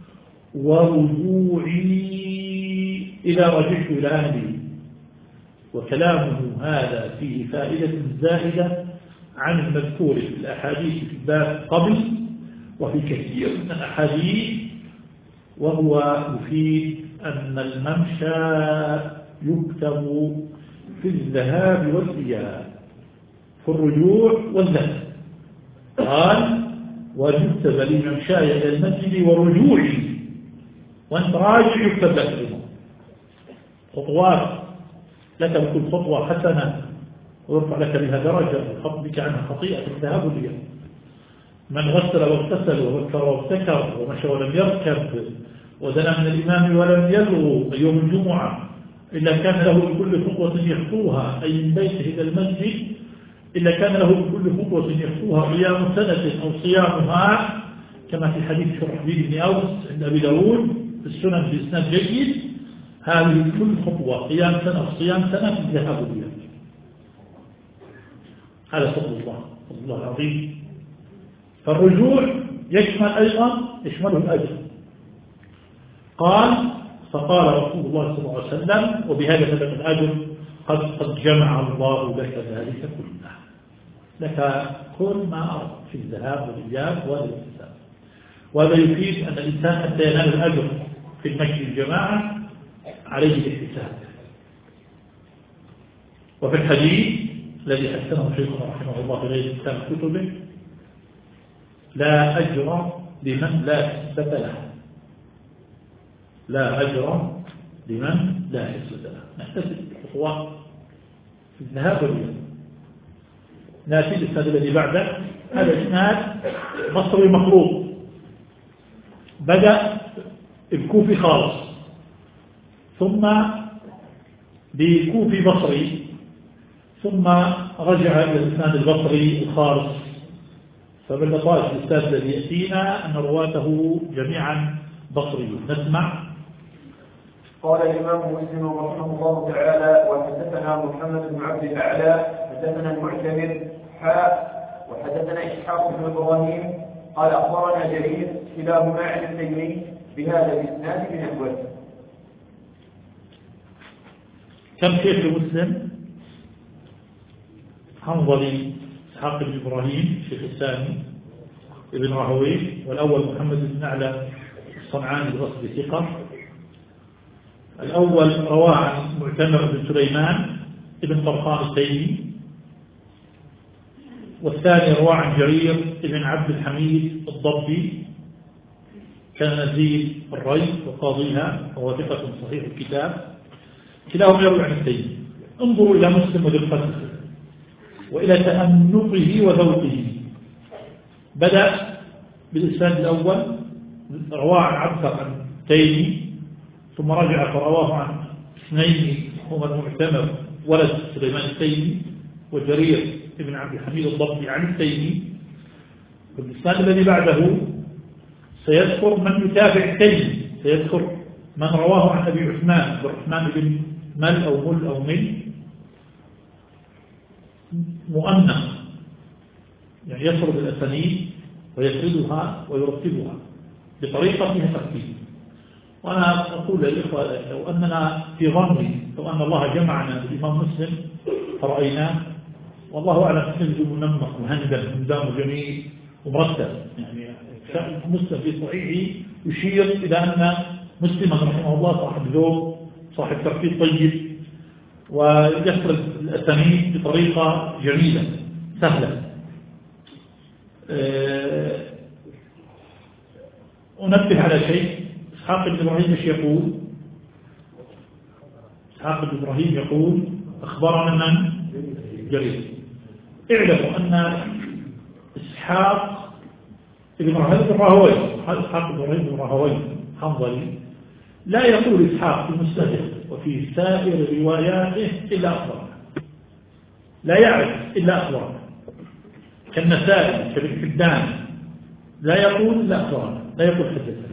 ورجوعي إذا رجعت إلى أهلي. وكلامه هذا فيه فائدة زائدة عن المذكور في الأحاديث في الباب قبل وفي كثير من الأحاديث، وهو يفيد أن الممشى يكتب في الذهاب والإياب، في الرجوع والذهاب. قال ويكتب لي ممشاي إلى المسجد ورجوعي، وأنت راجع يكتب لك خطوات، لك بكل خطوة حسنة ويرفع لك بها درجة ويخفض بك عنها خطيئة الذهاب والإياب. من غسل واغتسل وبكر وابتكر ومشى ولم يركب ودنا من الإمام ولم يلغو يوم الجمعة إلا كان له بكل خطوة يخطوها أي من بيته إلى المسجد إلا كان له بكل خطوة يخطوها قيام سنة أو صيامها، كما في حديث شرحبيل بن أوس عند أبي داود في السنن بإسناد جيد. هذه كل خطوة قيام سنة أو صيام سنة في الذهاب والإياب. هذا فضل الله، فضل الله العظيم. فالرجوع يشمل أيضا يشمله الأجر. قال فقال رسول الله صلى الله عليه وسلم وبهذا ثبت الأجر قد قد جمع الله لك ذلك كله، لك كل ما أردت في الذهاب والإياب والاغتسال. وهذا يفيد أن الإنسان حتى ينال الأجر في المشي الجماعة عليه الاحتساب. وفي الحديث الذي حسنه شيخنا رحمه الله في غير كتاب كتبه لا أجر لمن لا حسبة له، لا أجر لمن لا حسبة له. نحتسب الخطوات في الذهاب والإياب. ناتي الإسناد الذي بعده، هذا إسناد مصري مخلوط بدأ الكوفي خالص، ثم بكوفي بصري، ثم رجع إلى الإسناد البصري الخالص. فباللطائف الأستاذ الذي يأتينا أن رواته جميعا بصريون. نسمع. قال الإمام مسلم رحمه الله تعالى: وحدثنا محمد بن عبد الأعلى حدثنا المعتمر حاء وحدثنا إسحاق بن إبراهيم قال أخبرنا جرير كلاهما عن التيمي بهذا الإسناد بنحوه. كم شيخ مسلم؟ حنظلي إسحاق بن إبراهيم الشيخ الثاني ابن راهويه، والأول محمد بن أعلى الصنعاني البصري ثقة. الأول رواه عن معتمر بن سليمان ابن طرخان التيمي، والثاني رواه عن جرير ابن عبد الحميد الضبي كان نزيل الري وقاضيها وهو ثقة صحيح الكتاب. كلاهما يروي عن التيمي. انظروا إلى مسلم ودقته وإلى تأنقه وذوقه. بدأ بالإسناد الأول رواه عن عبد عن التيمي، ثم رجع فرواه عن اثنين هما المعتمر ولد سليمان التيمي وجرير ابن عبد الحميد الضبي عن التيمي. والإسناد الذي بعده سيذكر من يتابع التيمي، سيذكر من رواه عن أبي عثمان عبد الرحمن بن مل أو مل أو مل مؤنث، يعني يسرد الأسانيد ويسردها ويرتبها بطريقة فيها ترتيب. وأنا أقول للإخوة لو أننا في ظني لو أن الله جمعنا بالإمام مسلم فرأيناه، والله أعلم نجد منمق مهندم هندام جميل ومرتب. يعني مسلم في صحيحه يشير إلى أن مسلما رحمه الله صاحب ذوق، صاحب ترتيب طيب، ويسرد الأسانيد بطريقة جميلة سهلة. أنبه على شيء. إسحاق بن إبراهيم ايش يقول؟ إسحاق بن إبراهيم يقول أخبرنا من؟ جرير. اعلموا أن إسحاق بن إبراهيم بن راهويه إسحاق بن إبراهيم بن راهويه حنظلي لا يقول إسحاق في مسنده وفي سائر رواياته إلا أخبرنا، لا يعرف إلا أخبرنا، كالنسائي كابن حبان لا يقول إلا أخبرنا، لا يقول حدثنا.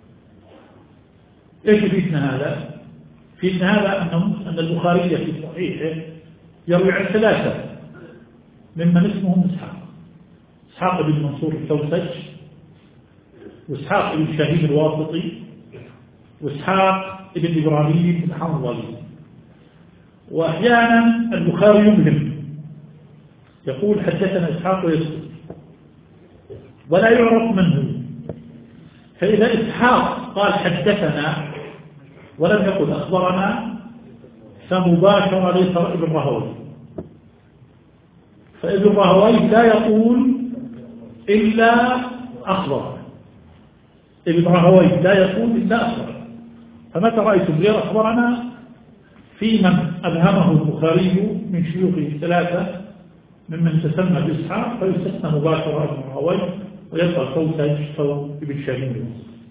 إيش فيتنا هذا؟ فيتنا هذا أن البخاري في صحيحه يروي عن ثلاثة ممن اسمهم إسحاق: إسحاق بن منصور التوسج، وإسحاق بن شهيد الواسطي، وإسحاق بن إبراهيم الحنظلي. وأحيانا البخاري يبهم يقول حدثنا إسحاق ويسكت ولا يعرف من هو. فإذا إسحاق قال حدثنا ولم يقل أخبرنا فمباشرة ليس ابن راهويه، فابن راهويه لا يقول إلا أخبرنا، ابن راهويه لا يقول إلا أخبرنا. فمتى رأيتم غير أخبرنا في من أبهمه البخاري من شيوخه ثلاثة ممن تسمى بإسحاق فيستثنى مباشرة ابن راهويه ويبقى صوت صوت ابن شهيد.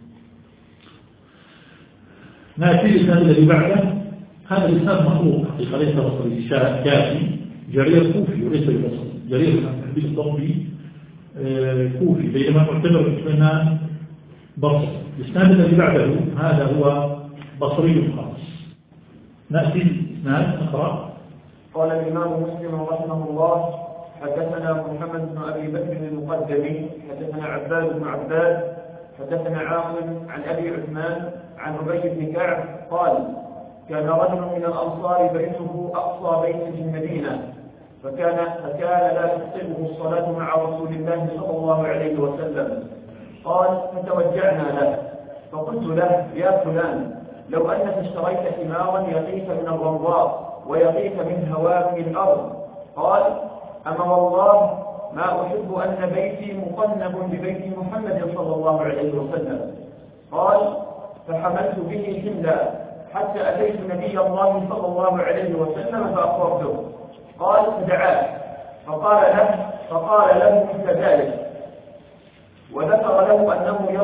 نأتي الإسناد الذي بعده. هذا الإسناد مخلوق حقيقة ليس بصري كافي. جرير كوفي وليس بصري. جرير بن عبد الحميد الضبي كوفي بينما معتبر بأنه بصري. الإسناد الذي بعده هذا هو بصري خالص. نأتي الإسناد نقرأ. قال الإمام مسلم رحمه الله: حدثنا محمد بن أبي بكر المقدمي حدثنا عباد بن عباد حدثنا عاصم عن أبي عثمان عن أبي بن كعب قال: كان رجل من الأنصار بيته أقصى بيت في المدينة، فكان فكان لا تحسبه الصلاة مع رسول الله صلى الله عليه وسلم. قال: فتوجعنا له فقلت له: يا فلان، لو أنك اشتريت حمارا يقيك من الرمضاء ويقيك من هوام الأرض. قال: أما والله ما أحب أن بيتي مقنب ببيت محمد صلى الله عليه وسلم. قال: فحملت به حملا حتى أتيت نبي الله صلى الله عليه وسلم فأخبرته. قال: فدعاه فقال له فقال له مثل ذلك، وذكر له أنه يرجو في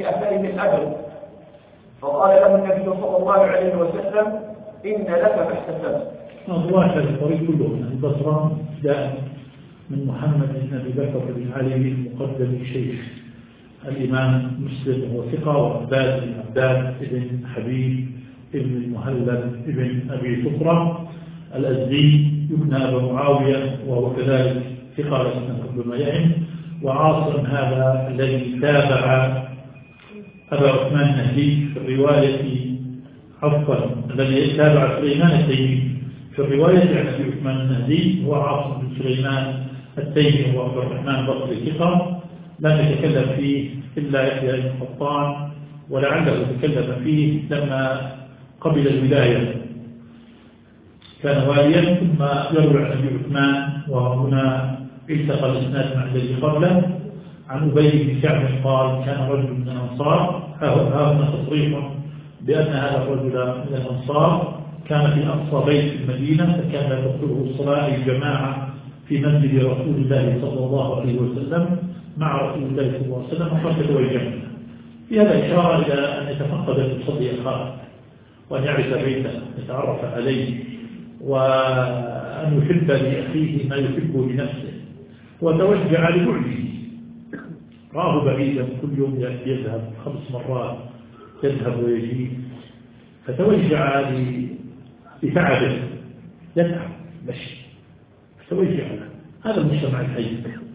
في أثره الأجر، فقال له النبي صلى الله عليه وسلم: إن لك ما احتسبت. أضواء الطريق كله من البصرة جاء من محمد بن أبي بكر بن علي المقدم الشيخ الإمام مسلم هو ثقة، وعباد بن عباد بن حبيب بن المهلب بن أبي صفرة الأزدي يبنى أبا معاوية وهو كذلك ثقة لسنة بما يهم. وعاصم هذا الذي تابع أبا عثمان النهدي في الرواية عفوا الذي تابع سليمان التيمي في الرواية عن أبي عثمان النهدي هو عاصم بن سليمان التيمي وعبد الرحمن البصري ثقة، لم يتكلم فيه إلا يحيى بن قطان، ولعله تكلم فيه لما قبل الولاية كان واليا ثم يروي عن أبي عثمان، وهنا التقى الإسناد مع الذي قبله عن أبي بن كعب قال: كان رجل من الأنصار. ها هنا تصريح بأن هذا الرجل من الأنصار كان في أقصى بيت في المدينة، فكان لا تدخله الصلاة الجماعة في منزل رسول الله صلى الله عليه وسلم مع رسول الله صلى الله عليه وسلم، وقد توجهنا في هذا إشارة إلى أن يتفقد المصلي أخاه وأن يعرف بيته يتعرف عليه، وأن يحب لأخيه ما يحبه لنفسه، وتوجع لبعده. راه بعيدا كل يوم يذهب خمس مرات يذهب ويجي، فتوجع لتعبه يتعب مشي فتوجع له. هذا المجتمع الحي،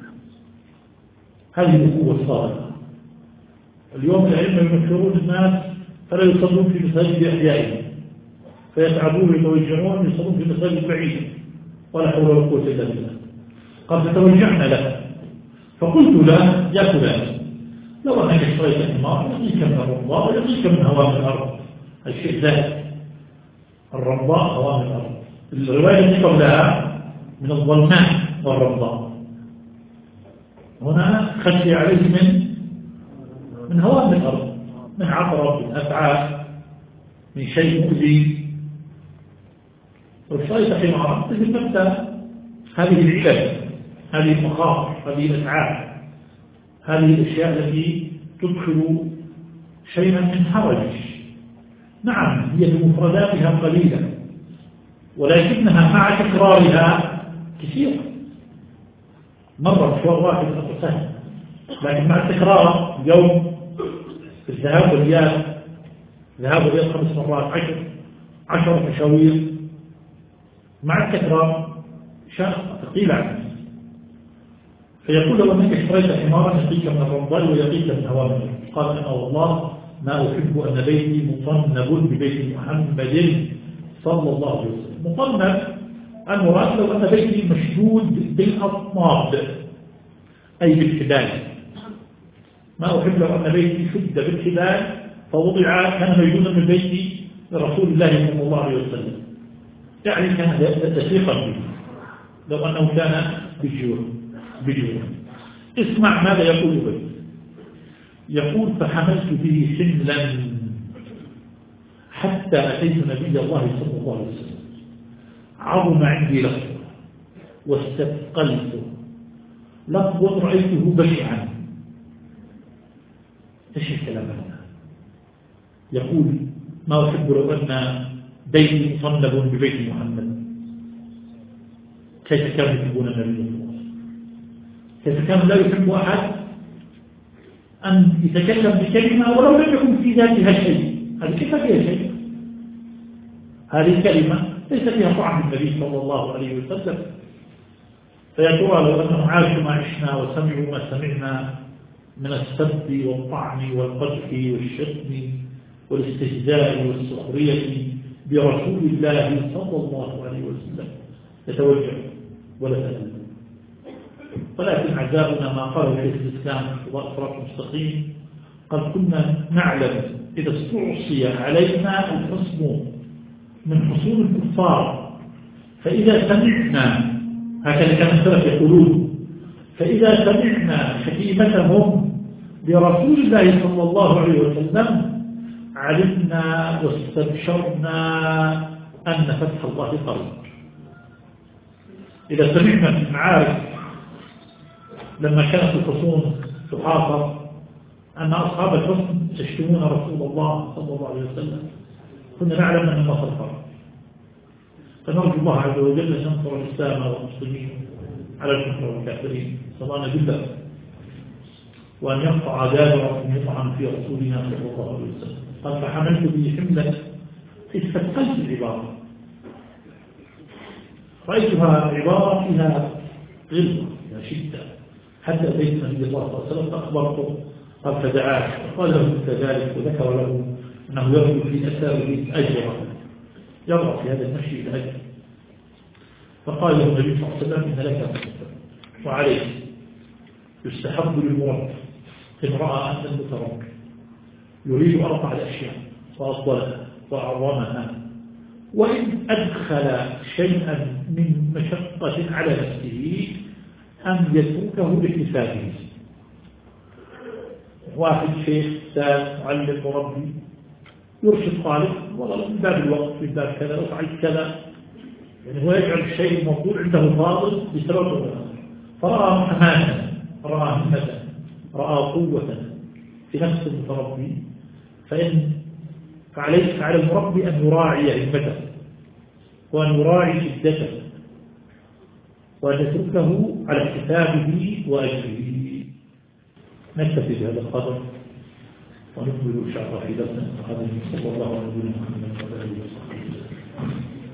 هذه الأخوة الصادقة. اليوم الأئمة ينفرون الناس فلا يصلون في مساجد أحيائهم، فيتعبون ويتوجعون يصلون في مساجد بعيدة، ولا حول ولا قوة إلا بالله. قد تتوجعنا له، فقلت له: يا فلان، لو أنك اشتريت حمار يعطيك من الرمضاء ويعطيك من هوام الأرض. الشيء ذات الرمضاء هوام الأرض. الرواية التي قبلها من الظلماء والرمضاء، هنا خشي عليه من من هوام الأرض، من عقرب، من أفعال، من شيء مؤذي. واشتريت حمارا تجد مبدأ هذه العلل، هذه المخاطر، هذه الأفعال، هذه الأشياء التي تدخل شيئا من حرج. نعم هي بمفرداتها قليلة، ولكنها مع تكرارها كثيرة. مرة مشوار واحد سهل، لكن مع التكرار يوم الذهاب والإياب، ذهاب والإياب خمس مرات، عشر عشر مشاوير، مع التكرار شاق ثقيل عنه. فيقول: لو أنك اشتريت حمارا يقيك من الرمضاء ويقيك من هوام الأرض. قال: أنا والله ما أحب أن بيتي مطنب ببيت محمد صلى الله عليه وسلم. مطنب المراد لو أن بيتي مشدود بالأطناب أي بالحبال. ما أحب لو أن بيتي شد بالحبال فوضع كان موجودا من بيتي لرسول الله صلى الله عليه وسلم، يعني كان دقيقا به لو أنه كان بجوع بجوع. اسمع ماذا يقول بيت. يقول: فحملت به حملا حتى أتيت نبي الله صلى الله عليه وسلم، عظم عندي لفظه واستثقلته، لفظ رأيته بشعا. ايش الكلام هذا؟ يقول: ما أحب لو أن بيتي مصنب ببيت محمد. كيف كانوا يحبون النبي صلى الله عليه وسلم؟ كيف كان لا يحب أحد أن يتكلم بكلمة ولو لم يكن في ذاتها شيء. هذه كيف فيها شيء؟ هذه الكلمة ليس فيها طعم النبي صلى الله عليه وسلم. فيا ترى لو أنهم عاشوا ما عشنا وسمعوا ما سمعنا من السب والطعن والقذف والشتم والاستهزاء والسخرية برسول الله صلى الله عليه وسلم يتوجه ولا تأذن. ولكن عذابنا ما قاله شيخ الإسلام في صراط المستقيم: قد كنا نعلم إذا استعصي علينا الحصن من حصول الكفار، فإذا سمعنا، هكذا كان السلف يقولون، فإذا سمعنا شتيمتهم برسول الله صلى الله عليه وسلم علمنا واستبشرنا أن فتح الله قريب. إذا سمعنا في المعارك لما كانت الخصوم تحاصر أن أصحاب الحسن يشتمون رسول الله صلى الله عليه وسلم، كنا نعلم أن النصر فرق، فنرجو الله عز وجل أن ينصر الإسلام والمسلمين على الكفر والكافرين، صلى بالله، وأن يقطع دابر يطعن في رسولنا صلى الله عليه وسلم. قال فحملت به حملة استثقلت العبارة، رأيتها عبارة فيها غلظة فيها شدة، حتى أتيت النبي صلى الله عليه وسلم فأخبرته، قال فدعاه وقال له كذلك، وذكر له أنه يرجو في أثاره أجرا، يرى في هذا المشي الأجر. فقال له النبي صلى الله عليه وسلم إن لك مكتب وعليه يستحب للمربي إن رأى أن المتربي يريد أرفع الأشياء وأفضلها وأعظمها، وإن أدخل شيئا من مشقة على نفسه أن يتركه لاكتسابه. واحد شيخ أستاذ معلم مربي يرشد طالب والله من باب الوقت من باب كذا افعل كذا، يعني هو يجعل الشيء الموضوع عنده فاضل بسبب فرأى أمانة، رأى همة، رأى قوة في نفس المتربي، فإن فعليه فعلى المربي أن يراعي همته وأن يراعي شدته وأن يتركه على اكتسابه وأجره. نكتفي بهذا القدر ونكمل إن شاء الله في درسنا هذا. صلى الله عليه وسلم وعلى آله وصحبه وسلم.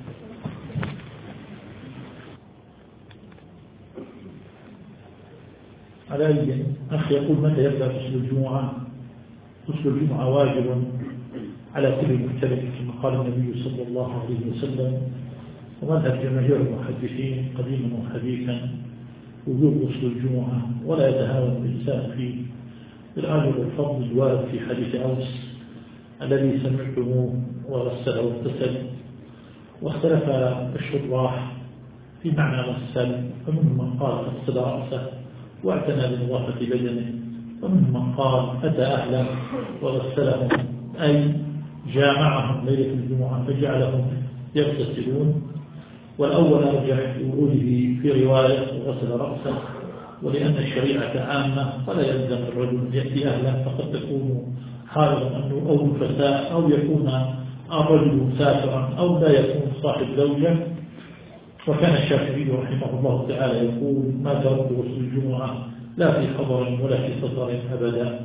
على أي أخي يقول متى يبدأ غسل الجمعة؟ غسل الجمعة واجب على كل مختلف كما قال النبي صلى الله عليه وسلم، ومذهب جماهير المحدثين قديما وحديثا وجوب غسل الجمعة، ولا يتهاون الإنسان فيه الآن والفضل الوارد في حديث أوس الذي سمعتموه وغسل واغتسل. واختلف الشراح في معنى غسل، فمنهم من قال غسل رأسه واعتنى بنظافة بدنه، ومنهم من قال أتى أهله وغسلهم أي جامعهم ليلة الجمعة فجعلهم يغتسلون، والأول أرجح لوروده في رواية غسل رأسه، ولأن الشريعة عامة فلا يلزم الرجل أن يأتي أهله، فقد تكون حالة أنه أو نفساء أو يكون الرجل مسافرا أو لا يكون صاحب زوجة. وكان الشافعي رحمه الله تعالى يقول ما ترد غسل الجمعة لا في حضر ولا في سفر أبدا،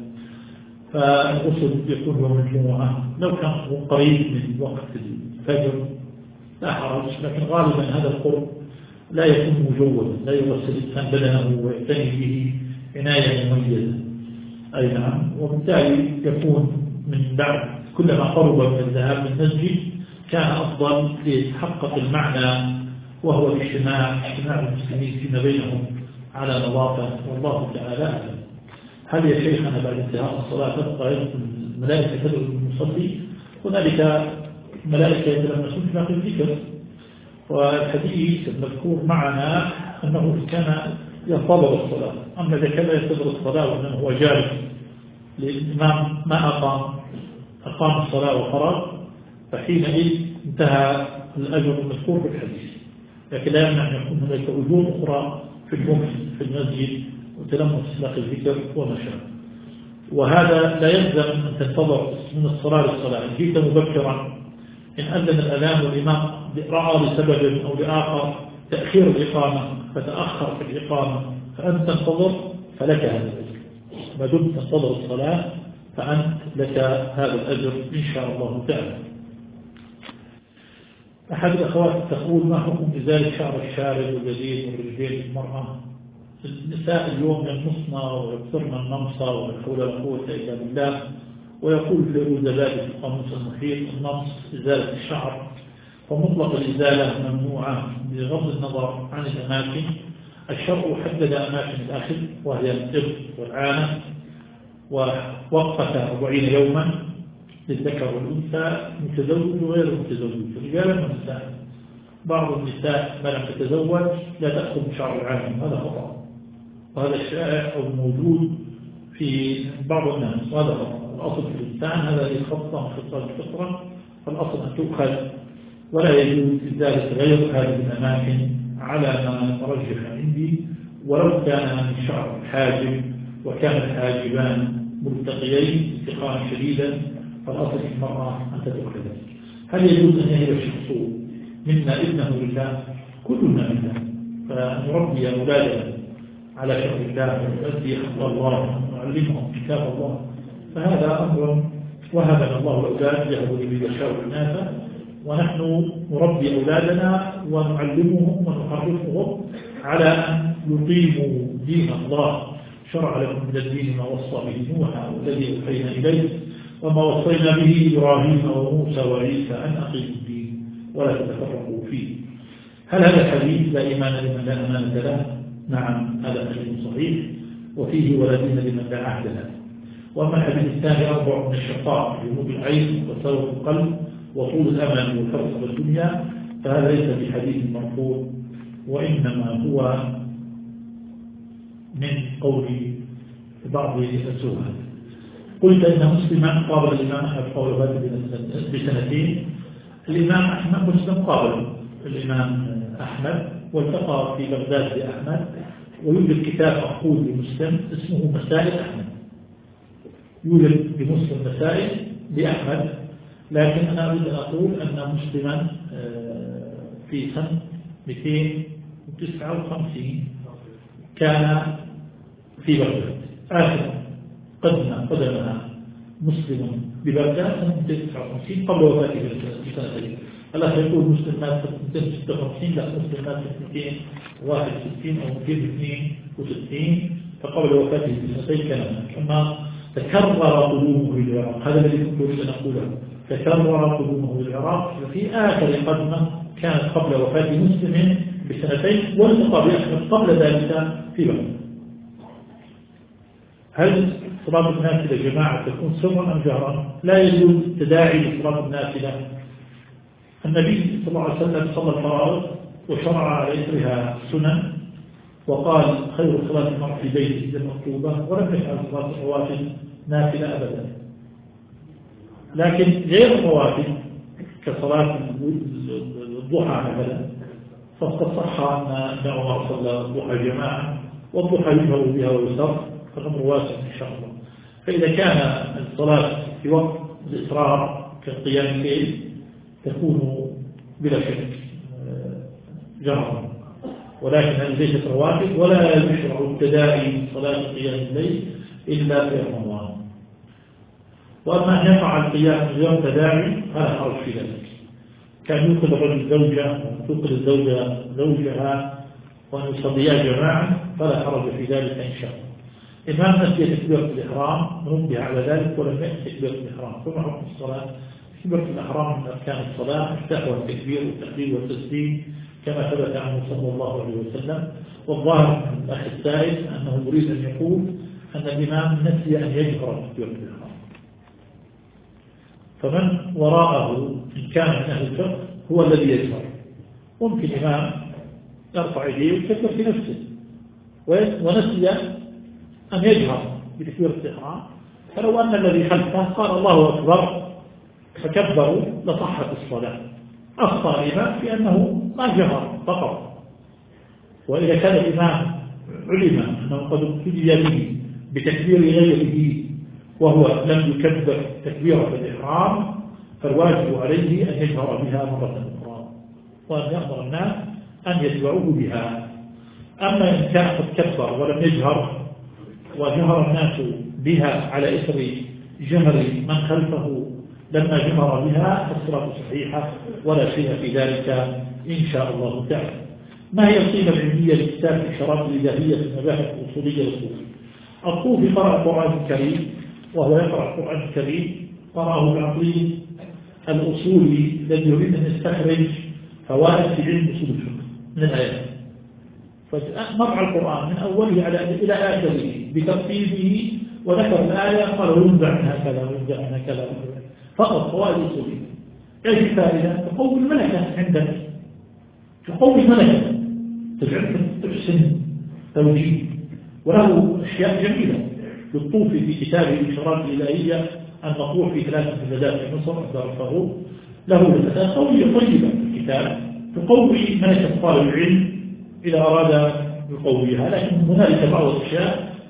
فالغسل يكون يوم الجمعة لو كان قريب من وقت الفجر لا حرج، لكن غالبا هذا القرب لا يكون مجودا، لا يغسل الإنسان بدنه ويعتني به عناية مميزة. أي نعم، وبالتالي يكون من بعد كلما قرب من الذهاب للمسجد كان أفضل ليتحقق المعنى، وهو الاجتماع اجتماع المسلمين فيما بينهم على نظافة، والله تعالى أعلم. هل يا شيخنا بعد انتهاء الصلاة تبقى الملائكة تدعو للمصلي؟ هنالك ملائكة يتلمسون في باقي الذكر، والحديث المذكور معنا أنه كان ينتظر الصلاة، أما إذا كان ينتظر الصلاة وأنه هو جالس للإمام ما أقام أقام الصلاة وفرغ، فحينئذ انتهى الأجر المذكور في الحديث، لكن لا يمنع أن يكون هناك أجور أخرى في المكس في المسجد وتلمس باقي الذكر ومشاء. وهذا لا يلزم أن تنتظر من الصلاة للصلاة، إن جئت مبكرا إن أذن الأذان والإمام رأى لسبب أو لآخر تأخير الإقامة فتأخر في الإقامة فأنت تنتظر فلك هذا الأجر، ما دمت تنتظر الصلاة فأنت لك هذا الأجر إن شاء الله تعالى. أحد الأخوات تقول ما حكم إزالة شعر الشارب والجديد والرجلين للمرأة؟ النساء اليوم ينمصن ويكثرن النمص ولا حول ولا قوة إلا بالله، ويقول في ذلك في القاموس المحيط النمص إزالة الشعر، ومطلق الإزالة ممنوعة بغض النظر عن الأماكن. الشرع حدد أماكن الأخذ وهي الإبط والعانة، ووقت أربعين يوما للذكر والأنثى متزوج وغير متزوج رجالا ونساء. بعض النساء ما لم تتزوج لا تأخذ شعر العانة، هذا خطأ، وهذا الشائع أو الموجود في بعض الناس، وهذا خطأ. الأصل في الإنسان هذا يخطأ من خطأ الفطرة، فالأصل أن تؤخذ ولا يجوز إزالة غير هذه الأماكن على ما ترجح عندي، ولو كان من شعر الحاجب وكان الحاجبان ملتقيين التقاء شديدا فالأصل في المرأة أن تترك ذلك. هل يجوز أن يهب الشخص منا ابنه لله؟ كلنا لله، فنربي أولادنا على شرع الله ونؤدي حق الله ونعلمهم كتاب الله، فهذا أمر وهبنا الله الأولاد يهب لمن يشاء الناس، ونحن نربي أولادنا ونعلمهم ونحرفهم على أن يقيموا دين الله. شرع لكم من الدين ما وصى به نوح والذي أوحينا إليه وما وصينا به إبراهيم وموسى وعيسى أن أقيموا الدين ولا تتفرقوا فيه. هل هذا الحديث لا إيمان لمن لا أمانة له؟ نعم، هذا حديث صحيح وفيه ولا دين لمن لا عهد له. وأما الحديث الثاني أربع من الشقاء جنوب العين وتسوق القلب وطول الأمل والحرص على الدنيا، فهذا ليس بحديث مرفوض، وإنما هو من قول بعض الزهاد. قلت إن مسلما قابل الإمام أحمد قول هذا بسنتين. الإمام أحمد مسلم قابل الإمام أحمد والتقى في بغداد بأحمد، ويوجد كتاب مأخوذ بمسلم اسمه مسائل أحمد، يوجد بمسلم مسائل بأحمد، لكن أنا أريد أن أقول أن مسلما في سنة مئتين وتسعة وخمسين كان في بغداد. آخر قدم قدمها مسلم ببغداد سنة مئتين وتسعة وخمسين قبل وفاته بسنتين. الله يقول مسلم مات مئتين وستة وخمسين، لا، مسلم مات مئتين وواحد وستين أو مئتين واثنين وستين، فقبل وفاته بسنتين كان هناك. أما تكرر قدومه للعراق، هذا الذي كنت أريد أن أقوله، تكرر قدومه للعراق في آخر قدمة كانت قبل وفاة مسلم بسنتين، والتقى بأحمد قبل ذلك في بغداد. هل صلاة النافلة جماعة تكون سرا أم جهرا؟ لا يجوز تداعي لصلاة النافلة. النبي صلى الله عليه وسلم صلى الفرائض وشرع على إثرها سنن، وقال خير صلاة المرء في بيته المكتوبة، ولم يفعل صلاة الرواتب نافلة أبدا. لكن غير الرواتب كصلاة الضحى مثلا، فقد صح أن عمر صلى الضحى جماعة، والضحى يجهر بها ويسر، فالأمر واسع إن شاء الله. فإذا كان الصلاة في وقت الإسرار كقيام الليل تكون بلا شك جهرا، ولكن هذه ليست رواتب، ولا يشرع التداعي صلاة قيام الليل إلا في رمضان. وأما أن يقع القيام غير تداعي فلا حرج في ذلك، كان يوقظ الرجل زوجة وتوقظ الزوجة زوجها وأن يصليا جماعة فلا حرج في ذلك إن شاء الله. إمام نسي تكبيرة الإحرام ننبه على ذلك ولم يأتي تكبيرة الإحرام. ثم حكم الصلاة، تكبيرة الإحرام من أركان الصلاة، التقوى التكبير والتحليل والتسليم كما ثبت عنه صلى الله عليه وسلم. والظاهر من الأخ السائل أنه يريد أن يقول أن الإمام نسي أن يجهر تكبيرة الإحرام، فمن وراءه إن كان من أهل الفقه هو الذي يجهر. ممكن إمام يرفع يديه ويكبر في نفسه ونسي أن يجهر بتكبيرة الإحرام، فلو أن الذي خلفه قال الله أكبر فكبروا لصحت الصلاة. أخطأ الإمام في أنه ما جهر فقط. وإذا كان الإمام علم أنه قد ابتلي به بتكبير غيره وهو لم يكبر تكبيرة الإحرام، فالواجب عليه أن يجهر بها مرة أخرى وأن يأمر الناس أن يتبعوه بها. أما إن كان قد كبر ولم يجهر وجهر الناس بها على إثر جهر من خلفه لما جهر بها فالصلاة صحيحة ولا شيء في ذلك إن شاء الله تعالى. ما هي القيمة العلمية لكتاب إشارات الإلهية في المباحث الأصولية للصوفي؟ الصوفي قرأ القرآن الكريم، وهو يقرأ القرآن الكريم قرأه بعقله الأصولي الذي يريد أن يستخرج فوائد في علم أصول الفقه من الآيات، فمرع القرآن من أوله إلى آخره بترتيبه، وذكر الآية قال وينزع منها كذا وينزع منها كذا فقط فوائد أصولية. ايش الفائدة؟ تقوي الملكة عندك، تقوي الملكة، تجعلك تحسن توجيه. وله أشياء جميلة للطوفي في كتابه الإشارات الإلهية المطروح في ثلاث مجلدات في مصر دار الفاروق، له لفتاة قوية طيبة في الكتاب تقوي ملكة طالب العلم إذا أراد يقويها. لكن هنالك بعض الأشياء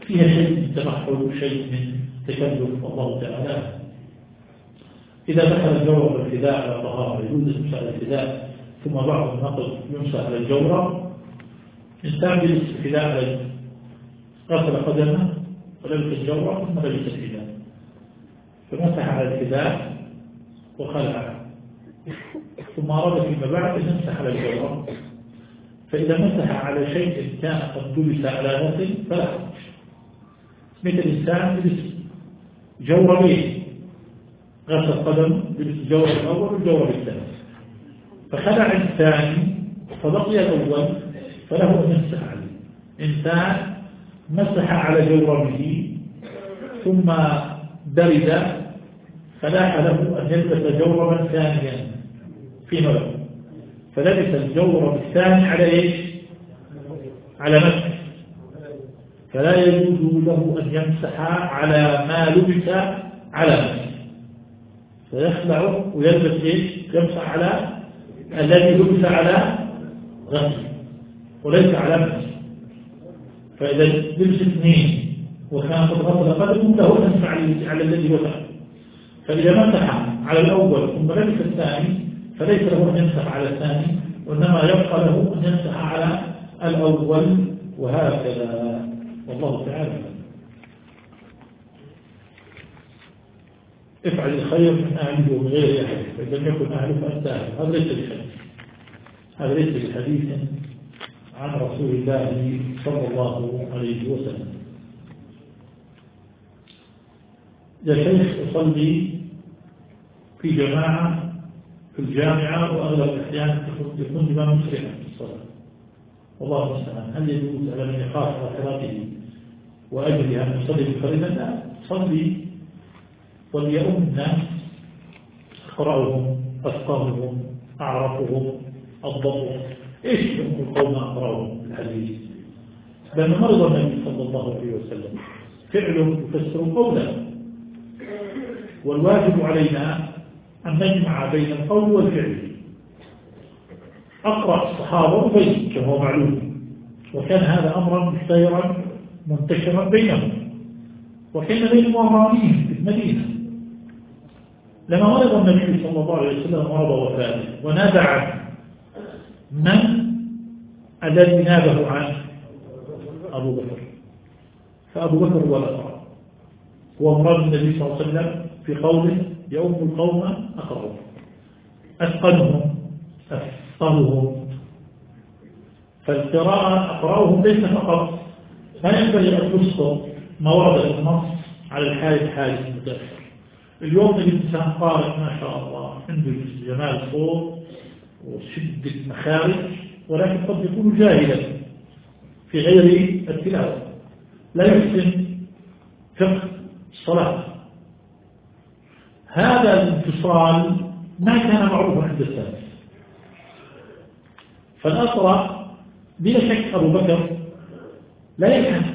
فيها شيء من تمحل وشيء من تكلف، والله تعالى. إذا دخل الجورب والفداء على طهارة يجوز يمسح على الفداء ثم بعض النقل يمسح على الجورب. إنسان يلبس الفداء على غسل قدمه ولبس الجورب ثم لبس الفداء فمسح على الفداء وخلعه، ثم أراد فيما بعد أن يمسح على الجورب. فإذا مسح على شيء كان قد لبس على غسل فلا حرج، مثل إنسان يلبس جوربين، غسل قدم يلبس الجورب الأول والجورب الثاني، فخلع الثاني فبقي الأول فله أن يمسح عليه. إنسان مسح على جوربه ثم برد فلاح له أن يلبس جوربا ثانيا في ملك، فلبس الجورب الثاني على إيش؟ على مسح، فلا يجوز له أن يمسح على ما لبس على مسح، فيخلعه ويلبس إيش؟ يمسح على الذي لبس على غسل وليس على مسح. فإذا لبس اثنين وكان قد غسل قدمه له أن يمسح على الذي وسع، فإذا مسح على الأول ثم لبس الثاني فليس له أن يمسح على الثاني، وإنما يبقى له أن يمسح على الأول، وهكذا والله تعالى. افعل الخير من أهله ومن غير أهله، فإذا لم يكن أهله فأنت أهله. هذا ليس بحديث، هذا ليس بحديث عن رسول الله صلى الله عليه وسلم. يا شيخ أصلي في جماعة في الجامعة وأغلب الأحيان يكون الإمام مسرعا في الصلاة، والله المستعان. هل يجوز على من يخاف على صلاته وأجرها أن يصلي بفريضة؟ لا، صلي وليؤم الناس، أقرأهم أفقههم أعرفهم الضبط. إيش يؤم القوم أقرأهم الحديث؟ لأن مرض النبي صلى الله عليه وسلم فعله يفسر قوله، والواجب علينا أن نجمع بين القول والفعل. أقرأ الصحابة بيت كما هو معلوم، وكان هذا أمرا مشتهرا منتشرا بينهم، وكان بينهم أمرين في المدينة. لما مرض النبي صلى الله عليه وسلم مرض وفاته ونادى عنه، من الذي نابه عنه؟ أبو بكر. فأبو بكر هو الأقرأ، هو مراد النبي صلى الله عليه وسلم في قوله يؤم القوم أقرأهم، أتقنهم أفقههم. فالقراءة أقرأهم ليس فقط، لا ينبغي أن تسقط ما ورد في النص على الحادث حادث متأخر. اليوم الإنسان قارئ ما شاء الله عنده جمال صوت وشدة مخارج، ولكن قد يكون جاهلا في غير التلاوة، لا يحسن فقه الصلاة. هذا الانفصال ما كان معروفا عند السلف. فالأقرأ بلا شك أبو بكر لا يفهم،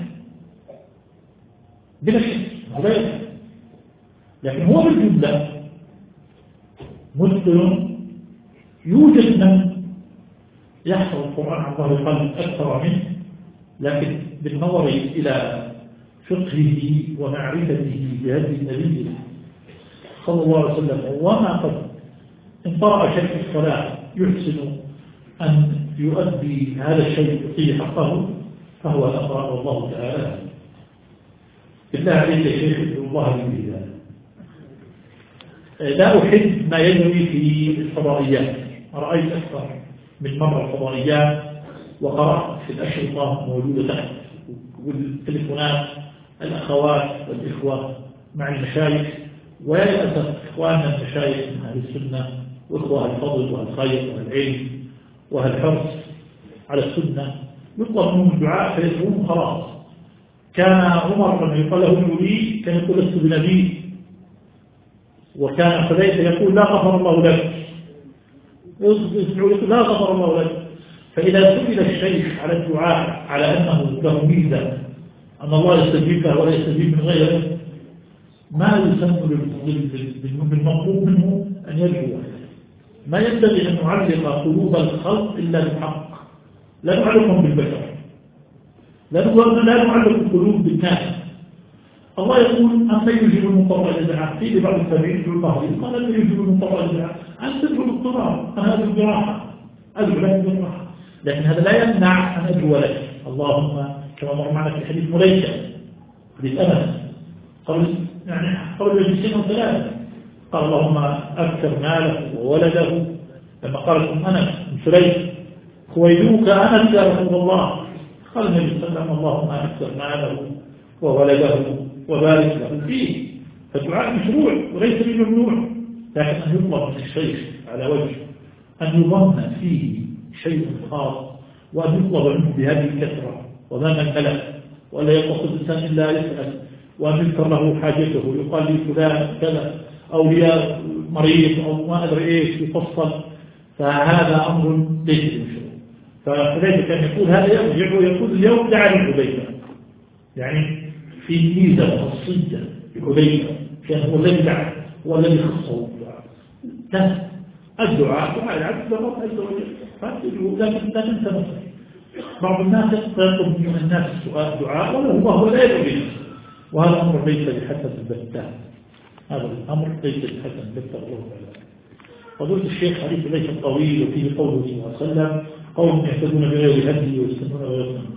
بلا شك لا يفهم، لكن هو بالجملة متقن. يوجد من يحفظ القرآن عن ظهر قلب أكثر منه، لكن بالنظر إلى فقهه ومعرفته بهدي النبي صلى الله عليه وسلم وما قد انطرأ شيء في الصلاة يحسن أن يؤدي هذا الشيء يعطيه حقه، فهو الأقرأ والله تعالى. بالله عليك يا شيخ ادعو الله لي بذلك. لا أحب ما يجري في الفضائيات، رأيت أكثر من مرة الفضائيات وقرأت في الأشرطة موجودة تحت والتليفونات الأخوات والإخوة مع المشايخ، ويا للأسف إخواننا المشايخ من أهل السنة وإخوة الفضل والخير والعلم والحرص على السنة يطلب منهم الدعاء فيدعون خلاص. كان عمر لما يقال له نبي كان يقول لست بنبي، وكان حذيفة يقول لا غفر الله لك، يقول لا غفر الله لك. فإذا سئل الشيخ على الدعاء على أنه له ميزة أن الله يستجيب له ولا يستجيب من غيره، ما يسمى بالمطلوب منه أن يدعو. ما ينبغي أن نعلق قلوب الخلق إلا بالحق، لا نعلقهم بالبشر. لأنه لا نعلق القلوب بالناس. الله يقول أما يجيب المضطر إذا دعاه، في بعض التابعين في القهر قال أما يجيب المضطر إذا دعاه، أن تدعو الاضطرار، أنا أدعو براحة، أدعو لك براحة، لكن هذا لا يمنع أن أدعو لك. اللهم كما مر معنا في حديث مليكة للأمل قبل يعني قبل مجلسين أو ثلاثة، قال اللهم أكثر ماله وولده، لما قالت أم أنس بن سليم خويلوك أنس يا رسول الله، قال النبي صلى الله عليه وسلم اللهم أكثر ماله وولده وبارك له فيه. فالدعاء مشروع وليس بممنوع، لكن أن يطلب من الشيخ على وجه أن يظن فيه شيء خاص، وأن يطلب منه بهذه الكثرة وما الملأ، ولا يقصد الإنسان إلا يسأل، وأن يذكر له حاجته ويقال لي فلان كذا أو لي مريض أو ما أدري إيش يفصل، فهذا أمر ليس بمشروع. فلذلك كان يقول هذا يرجع ويقول اليوم دعا لحذيفة، يعني في ميزة خاصية لحذيفة كان هو الذي دعا هو الذي خصه الدعاء. الدعاء دعاء العبد لرب عز وجل، لكن لا تنسى نفسك. بعض الناس يطلب من الناس السؤال دعاء وله وهو لا يدري، وهذا أمر ليس بحسن البتة، هذا الأمر ليس بحسن البتة. الله تعالى فضلت الشيخ حديث ليس طويل وفيه قوله صلى الله عليه وسلم قوم يهتدون بغير هدي ويستنون بغير سنة.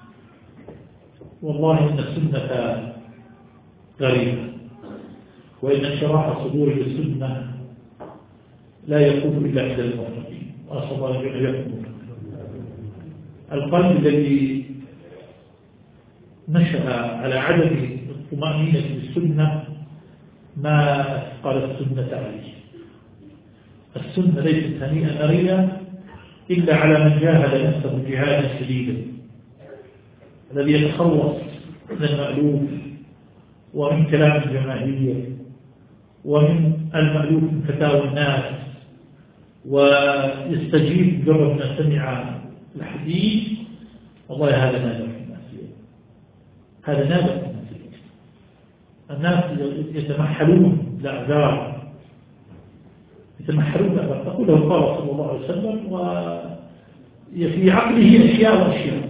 والله إن السنة غريبة، وإن انشراح صدور السنة لا يكون إلا عند الموفقين، وأسأل الله أن يكون القلب الذي نشأ على عدم الطمأنينة بالسنة ما قال السنة عليه. السنة ليست هنيئة مريئة إلا على من جاهد نفسه جهادا شديدا، الذي يتخلص من المألوف ومن كلام الجماهير ومن المألوف من فتاوى الناس، ويستجيب مجرد ما سمع الحديث. والله هذا نادر في الناس، هذا نادر في الناس. الناس يتمحلون الأعذار، يتمحلون الأعذار. تقول له قال صلى الله عليه وسلم وفي عقله أشياء وأشياء.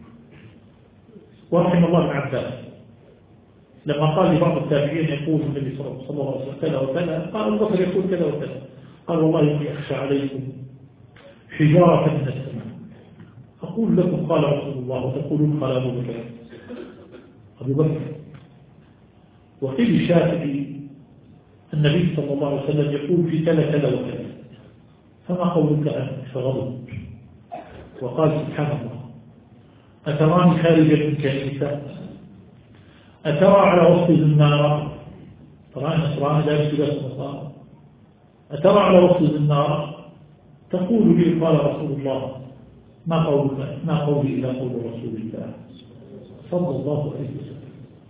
ورحم الله ابن عباس لما قال لبعض التابعين يقول النبي صلى الله عليه وسلم كذا وكذا، قال البصر يقول كذا وكذا، قال والله إني أخشى عليكم حجارة من السماء أقول لكم قال رسول الله وتقولون قال أبو بكر أبو بكر. وقيل الشافعي النبي صلى الله عليه وسلم يقول في كذا كذا وكذا، فما قولك أنت؟ فغضب وقال سبحان الله أتراني خارجا من كنيسة، أترى على وسط النار، ترى النصراني لا يمشي بس نصارى، أترى على وسط النار تقول لي قال رسول الله ما قولك ما قولي إلا قول رسول الله صلى الله عليه وسلم.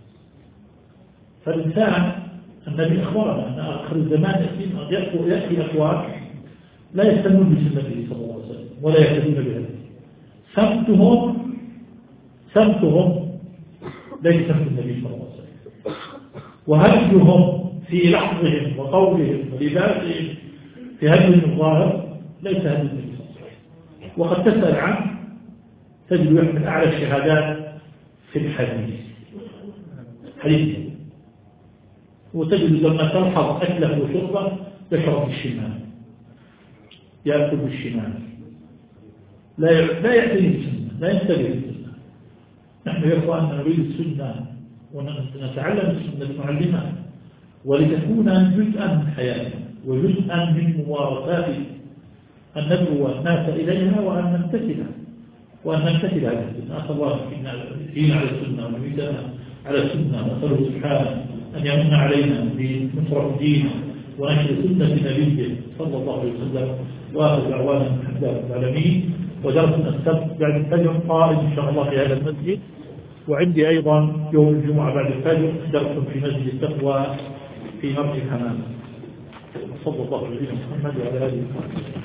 فالإنسان النبي أخبرنا أن آخر الزمان يأتي أخوات لا يستنون بسنته صلى الله عليه وسلم ولا يهتدون بهذه. سمتهم سمتهم ليس سمت النبي صلى الله عليه وسلم، وهديهم في لحظهم وقولهم ولباسهم في هديهم الظاهر ليس هدي النبي صلى الله عليه وسلم. وقد تسأل عنه تجد من أعلى الشهادات في الحديث حديث، وتجد لما تلحظ أكله وشربه يشرب بالشمال، يأكل بالشمال، لا لا يأتي السنة، لا ينتبه للسنة. نحن يا إخواننا نريد السنة ونتعلم السنة نعلمها ولتكون جزءا من حياتنا وجزءا من ممارساتنا، أن ندعو الناس إليها وأن نمتثلها وأن نمتثل هذه السنة. أسأل الله أن يعين على السنة ونميتنا على السنة، ونسأله سبحانه أن يمن علينا بنصرة الدين ونشر سنة نبيه صلى الله عليه وسلم. وآخر دعوانا الحمد لله رب العالمين. ودرسنا السبت بعد الفجر قائم إن شاء الله في هذا المسجد، وعندي أيضا يوم الجمعة بعد الفجر درس في مسجد التقوى في مرج الحمام. صلى الله عليه وسلم محمد وعلى آله وصحبه.